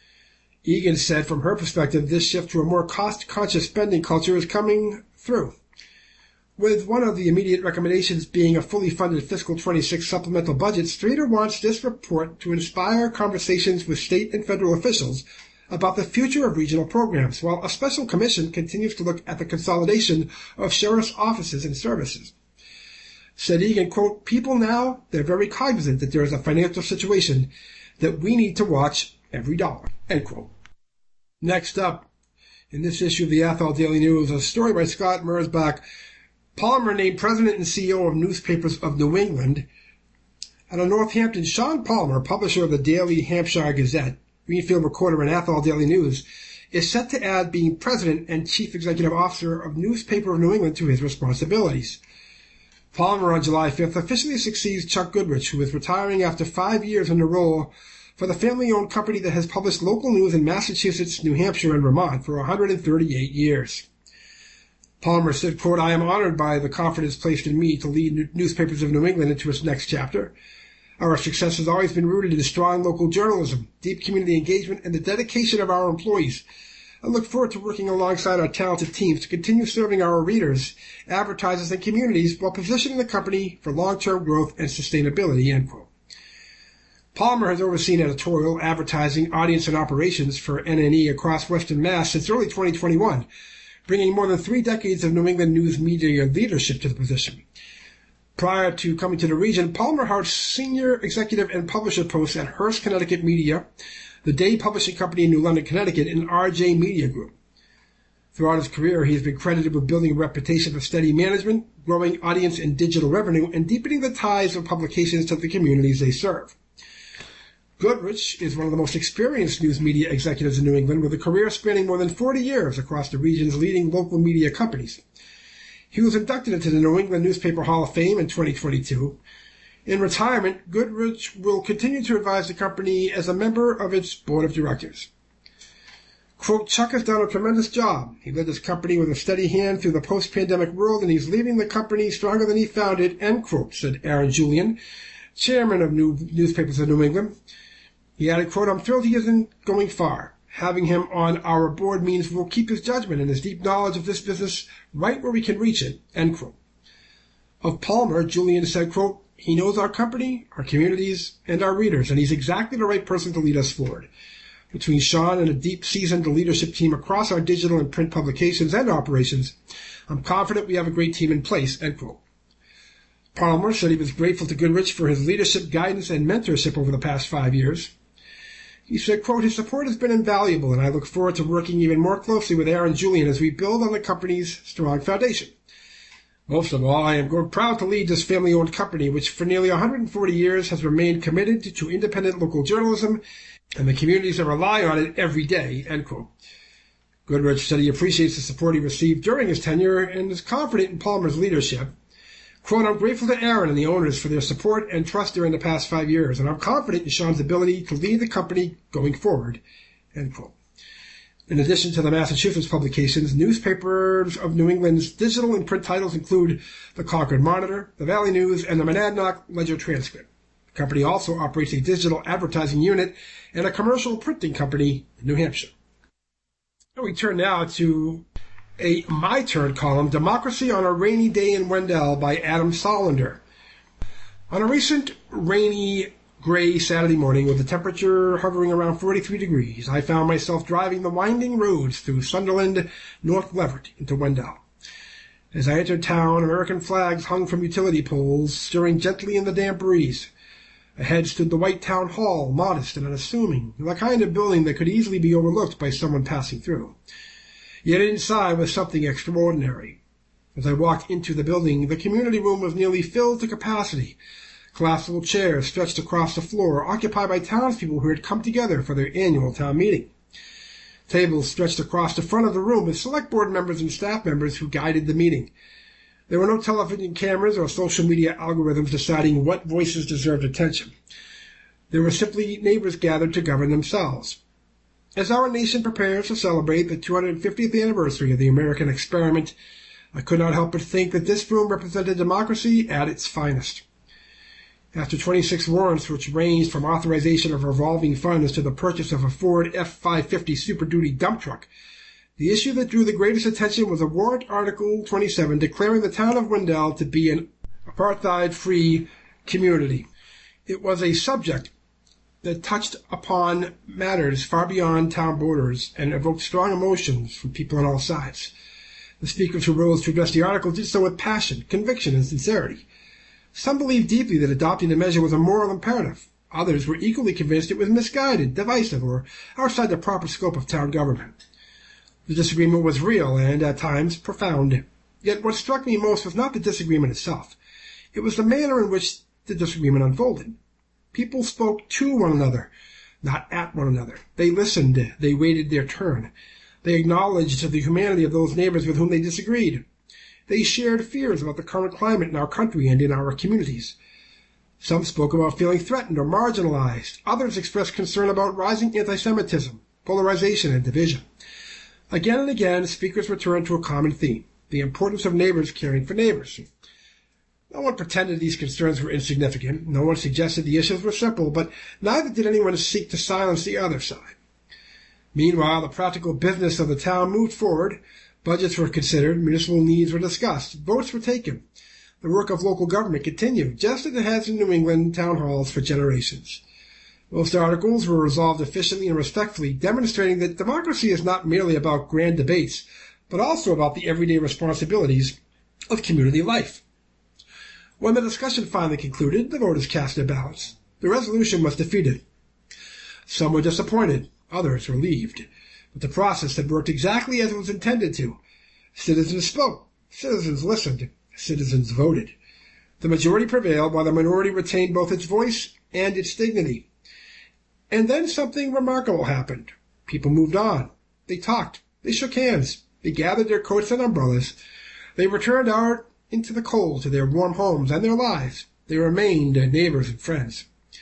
Egan said from her perspective, this shift to a more cost-conscious spending culture is coming through. With one of the immediate recommendations being a fully funded fiscal twenty-six supplemental budget, Streeter wants this report to inspire conversations with state and federal officials about the future of regional programs, while a special commission continues to look at the consolidation of sheriff's offices and services. Said Egan, quote, people now, they're very cognizant that there is a financial situation that we need to watch every dollar, end quote. Next up, in this issue of the Athol Daily News, a story by Scott Merzbach, Palmer named president and C E O of Newspapers of New England. Out of Northampton, Sean Palmer, publisher of the Daily Hampshire Gazette, Greenfield recorder, and Athol Daily News, is set to add being president and chief executive officer of Newspaper of New England to his responsibilities. Palmer, on July fifth, officially succeeds Chuck Goodrich, who is retiring after five years in the role for the family-owned company that has published local news in Massachusetts, New Hampshire, and Vermont for one hundred thirty-eight years. Palmer said, quote, I am honored by the confidence placed in me to lead Newspapers of New England into its next chapter. Our success has always been rooted in strong local journalism, deep community engagement, and the dedication of our employees. I look forward to working alongside our talented teams to continue serving our readers, advertisers, and communities while positioning the company for long-term growth and sustainability, end quote. Palmer has overseen editorial, advertising, audience, and operations for N N E across Western Mass since early twenty twenty-one, bringing more than three decades of New England news media leadership to the position. Prior to coming to the region, Palmer held senior executive and publisher posts at Hearst Connecticut Media, the Day Publishing Company in New London, Connecticut, and R J Media Group. Throughout his career, he has been credited with building a reputation for steady management, growing audience and digital revenue, and deepening the ties of publications to the communities they serve. Goodrich is one of the most experienced news media executives in New England, with a career spanning more than forty years across the region's leading local media companies. He was inducted into the New England Newspaper Hall of Fame in twenty twenty-two. In retirement, Goodrich will continue to advise the company as a member of its board of directors. Quote, Chuck has done a tremendous job. He led his company with a steady hand through the post-pandemic world, and he's leaving the company stronger than he found it, end quote, said Aaron Julian, chairman of New Newspapers of New England. He added, quote, I'm thrilled he isn't going far. Having him on our board means we'll keep his judgment and his deep knowledge of this business right where we can reach it, end quote. Of Palmer, Julian said, quote, he knows our company, our communities, and our readers, and he's exactly the right person to lead us forward. Between Sean and a deep, seasoned leadership team across our digital and print publications and operations, I'm confident we have a great team in place, end quote. Palmer said he was grateful to Goodrich for his leadership, guidance, and mentorship over the past five years. He said, quote, his support has been invaluable, and I look forward to working even more closely with Aaron Julian as we build on the company's strong foundation. Most of all, I am proud to lead this family-owned company, which for nearly one hundred forty years has remained committed to independent local journalism and the communities that rely on it every day, end quote. Goodrich said he appreciates the support he received during his tenure and is confident in Palmer's leadership. Quote, I'm grateful to Aaron and the owners for their support and trust during the past five years, and I'm confident in Sean's ability to lead the company going forward, end quote. In addition to the Massachusetts publications, Newspapers of New England's digital and print titles include the Concord Monitor, the Valley News, and the Monadnock Ledger Transcript. The The company also operates a digital advertising unit and a commercial printing company in New Hampshire. And we turn now to a My Turn column, Democracy on a Rainy Day in Wendell by Adam Solander. On a recent rainy, gray Saturday morning with the temperature hovering around forty-three degrees, I found myself driving the winding roads through Sunderland, North Leveret into Wendell. As I entered town, American flags hung from utility poles, stirring gently in the damp breeze. Ahead stood the white town hall, modest and unassuming, the kind of building that could easily be overlooked by someone passing through. Yet inside was something extraordinary. As I walked into the building, the community room was nearly filled to capacity. Collapsible chairs stretched across the floor, occupied by townspeople who had come together for their annual town meeting. Tables stretched across the front of the room with select board members and staff members who guided the meeting. There were no television cameras or social media algorithms deciding what voices deserved attention. There were simply neighbors gathered to govern themselves. As our nation prepares to celebrate the two hundred fiftieth anniversary of the American experiment, I could not help but think that this room represented democracy at its finest. After twenty-six warrants, which ranged from authorization of revolving funds to the purchase of a Ford F five fifty Super Duty dump truck, the issue that drew the greatest attention was a warrant Article twenty-seven declaring the town of Wendell to be an apartheid-free community. It was a subject that touched upon matters far beyond town borders and evoked strong emotions from people on all sides. The speakers who rose to address the article did so with passion, conviction, and sincerity. Some believed deeply that adopting the measure was a moral imperative. Others were equally convinced it was misguided, divisive, or outside the proper scope of town government. The disagreement was real and, at times, profound. Yet what struck me most was not the disagreement itself. It was the manner in which the disagreement unfolded. People spoke to one another, not at one another. They listened. They waited their turn. They acknowledged the humanity of those neighbors with whom they disagreed. They shared fears about the current climate in our country and in our communities. Some spoke about feeling threatened or marginalized. Others expressed concern about rising anti-Semitism, polarization, and division. Again and again, speakers returned to a common theme, the importance of neighbors caring for neighbors. No one pretended these concerns were insignificant. No one suggested the issues were simple, but neither did anyone seek to silence the other side. Meanwhile, the practical business of the town moved forward. Budgets were considered, municipal needs were discussed, votes were taken. The work of local government continued, just as it has in New England town halls for generations. Most articles were resolved efficiently and respectfully, demonstrating that democracy is not merely about grand debates, but also about the everyday responsibilities of community life. When the discussion finally concluded, the voters cast their ballots. The resolution was defeated. Some were disappointed, others relieved. But the process had worked exactly as it was intended to. Citizens spoke, citizens listened, citizens voted. The majority prevailed while the minority retained both its voice and its dignity. And then something remarkable happened. People moved on. They talked. They shook hands. They gathered their coats and umbrellas. They returned out into the cold to their warm homes and their lives. They remained neighbors and friends.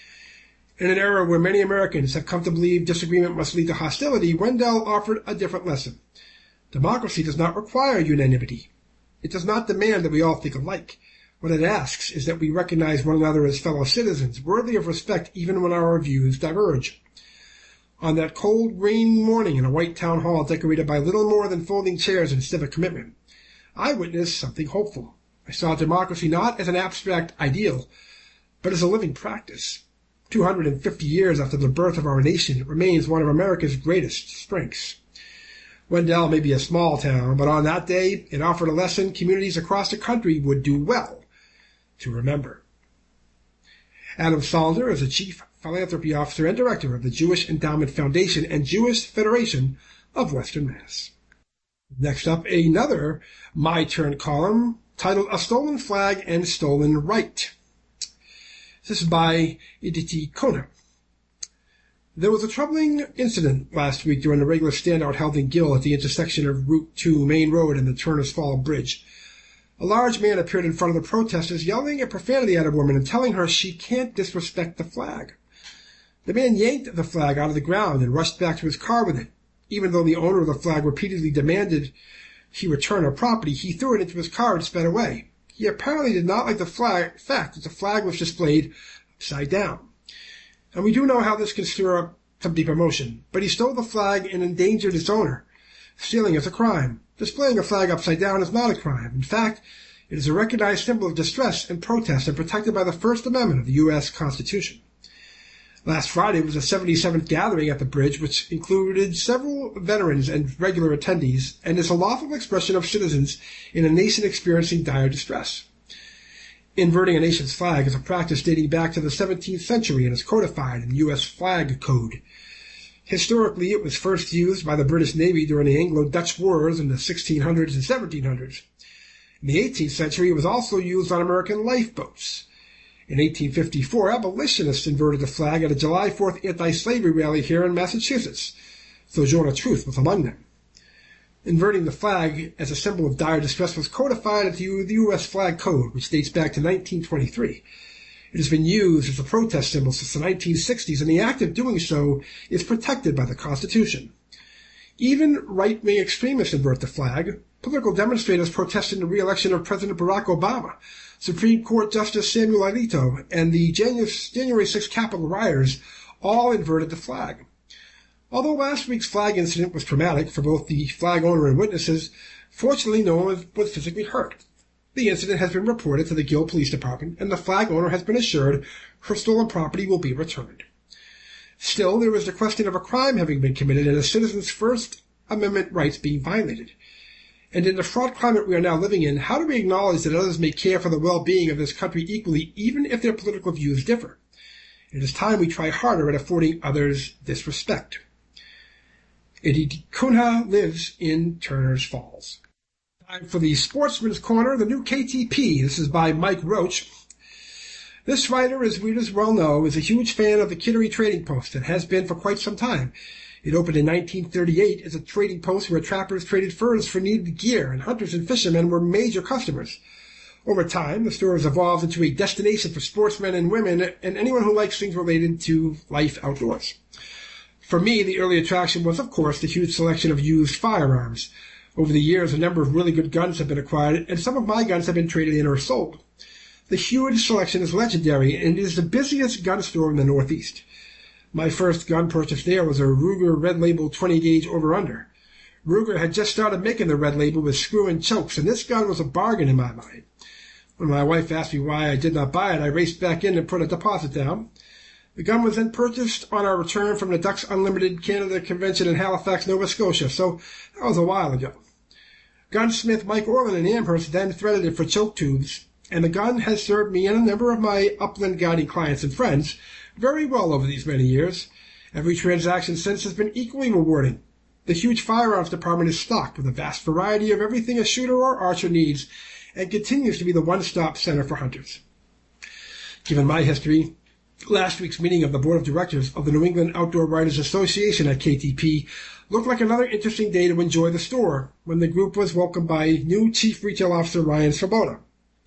In an era where many Americans have come to believe disagreement must lead to hostility, Wendell offered a different lesson. Democracy does not require unanimity. It does not demand that we all think alike. What it asks is that we recognize one another as fellow citizens, worthy of respect even when our views diverge. On that cold, rainy morning in a white town hall decorated by little more than folding chairs and civic commitment, I witnessed something hopeful. I saw democracy not as an abstract ideal, but as a living practice. two hundred fifty years after the birth of our nation, it remains one of America's greatest strengths. Wendell may be a small town, but on that day, it offered a lesson communities across the country would do well to remember. Adam Solander is the Chief Philanthropy Officer and Director of the Jewish Endowment Foundation and Jewish Federation of Western Mass. Next up, another My Turn column titled A Stolen Flag and Stolen Right. This is by Iditi Kona. There was a troubling incident last week during a regular standout held in Gill at the intersection of Route two Main Road and the Turner's Fall Bridge. A large man appeared in front of the protesters, yelling a profanity at a woman and telling her she can't disrespect the flag. The man yanked the flag out of the ground and rushed back to his car with it. Even though the owner of the flag repeatedly demanded he return her property, he threw it into his car and sped away. He apparently did not like the flag, fact that the flag was displayed upside down. And we do know how this can stir up some deep emotion, but he stole the flag and endangered its owner. Stealing is a crime. Displaying a flag upside down is not a crime. In fact, it is a recognized symbol of distress and protest and protected by the First Amendment of the U S Constitution. Last Friday was the seventy-seventh gathering at the bridge, which included several veterans and regular attendees, and is a lawful expression of citizens in a nation experiencing dire distress. Inverting a nation's flag is a practice dating back to the seventeenth century and is codified in the U S Flag Code. Historically, it was first used by the British Navy during the Anglo-Dutch Wars in the sixteen hundreds and seventeen hundreds. In the eighteenth century, it was also used on American lifeboats. In eighteen fifty-four, abolitionists inverted the flag at a July fourth anti-slavery rally here in Massachusetts. Sojourner Truth was among them. Inverting the flag as a symbol of dire distress was codified into the U S Flag Code, which dates back to nineteen twenty-three. It has been used as a protest symbol since the nineteen sixties, and the act of doing so is protected by the Constitution. Even right-wing extremists invert the flag. Political demonstrators protesting the re-election of President Barack Obama, Supreme Court Justice Samuel Alito, and the January sixth Capitol rioters all inverted the flag. Although last week's flag incident was traumatic for both the flag owner and witnesses, fortunately no one was physically hurt. The incident has been reported to the Gill Police Department, and the flag owner has been assured her stolen property will be returned. Still, there is the question of a crime having been committed and a citizen's First Amendment rights being violated. And in the fraught climate we are now living in, how do we acknowledge that others may care for the well-being of this country equally, even if their political views differ? It is time we try harder at affording others this respect. Eddie Cunha lives in Turner's Falls. Time for the Sportsman's Corner, the new K T P. This is by Mike Roach. This writer, as readers well know, is a huge fan of the Kittery Trading Post and has been for quite some time. It opened in nineteen thirty-eight as a trading post where trappers traded furs for needed gear, and hunters and fishermen were major customers. Over time, the store has evolved into a destination for sportsmen and women and anyone who likes things related to life outdoors. For me, the early attraction was, of course, the huge selection of used firearms. Over the years, a number of really good guns have been acquired, and some of my guns have been traded in or sold. The huge selection is legendary, and it is the busiest gun store in the Northeast. My first gun purchase there was a Ruger Red Label twenty gauge over-under. Ruger had just started making the Red Label with screw and chokes, and this gun was a bargain in my mind. When my wife asked me why I did not buy it, I raced back in and put a deposit down. The gun was then purchased on our return from the Ducks Unlimited Canada Convention in Halifax, Nova Scotia, so that was a while ago. Gunsmith Mike Orland in Amherst then threaded it for choke tubes, and the gun has served me and a number of my upland guiding clients and friends very well over these many years. Every transaction since has been equally rewarding. The huge firearms department is stocked with a vast variety of everything a shooter or archer needs, and continues to be the one-stop center for hunters. Given my history, last week's meeting of the Board of Directors of the New England Outdoor Writers Association at K T P looked like another interesting day to enjoy the store when the group was welcomed by new Chief Retail Officer Ryan Svoboda.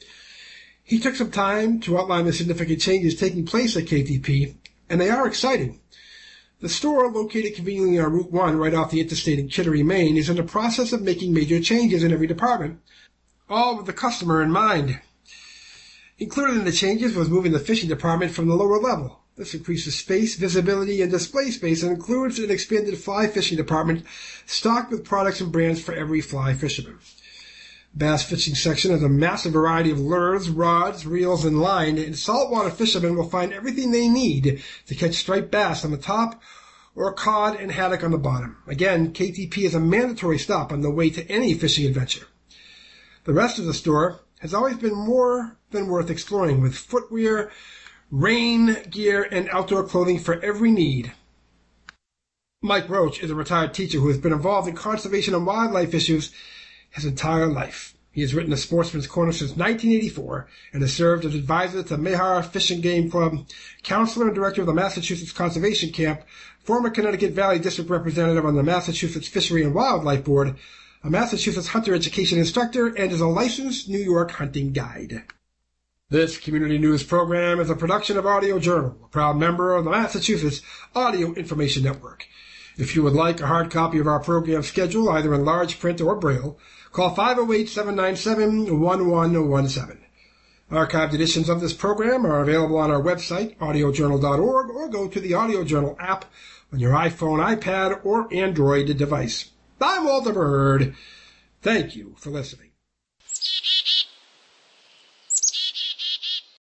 He took some time to outline the significant changes taking place at K T P, and they are exciting. The store, located conveniently on Route one right off the interstate in Kittery, Maine, is in the process of making major changes in every department, all with the customer in mind. Included in the changes was moving the fishing department from the lower level. This increases space, visibility, and display space and includes an expanded fly fishing department stocked with products and brands for every fly fisherman. Bass fishing section has a massive variety of lures, rods, reels, and line, and saltwater fishermen will find everything they need to catch striped bass on the top or cod and haddock on the bottom. Again, K T P is a mandatory stop on the way to any fishing adventure. The rest of the store has always been more than worth exploring, with footwear, rain gear, and outdoor clothing for every need. Mike Roach is a retired teacher who has been involved in conservation and wildlife issues his entire life. He has written the Sportsman's Corner since nineteen eighty-four and has served as advisor to Mayhar Fish and Game Club, counselor and director of the Massachusetts Conservation Camp, former Connecticut Valley District representative on the Massachusetts Fishery and Wildlife Board, a Massachusetts hunter education instructor, and is a licensed New York hunting guide. This community news program is a production of Audio Journal, a proud member of the Massachusetts Audio Information Network. If you would like a hard copy of our program schedule, either in large print or Braille, call five oh eight, seven nine seven, one one one seven. Archived editions of this program are available on our website, audio journal dot org, or go to the Audio Journal app on your iPhone, iPad, or Android device. I'm Walter Bird. Thank you for listening.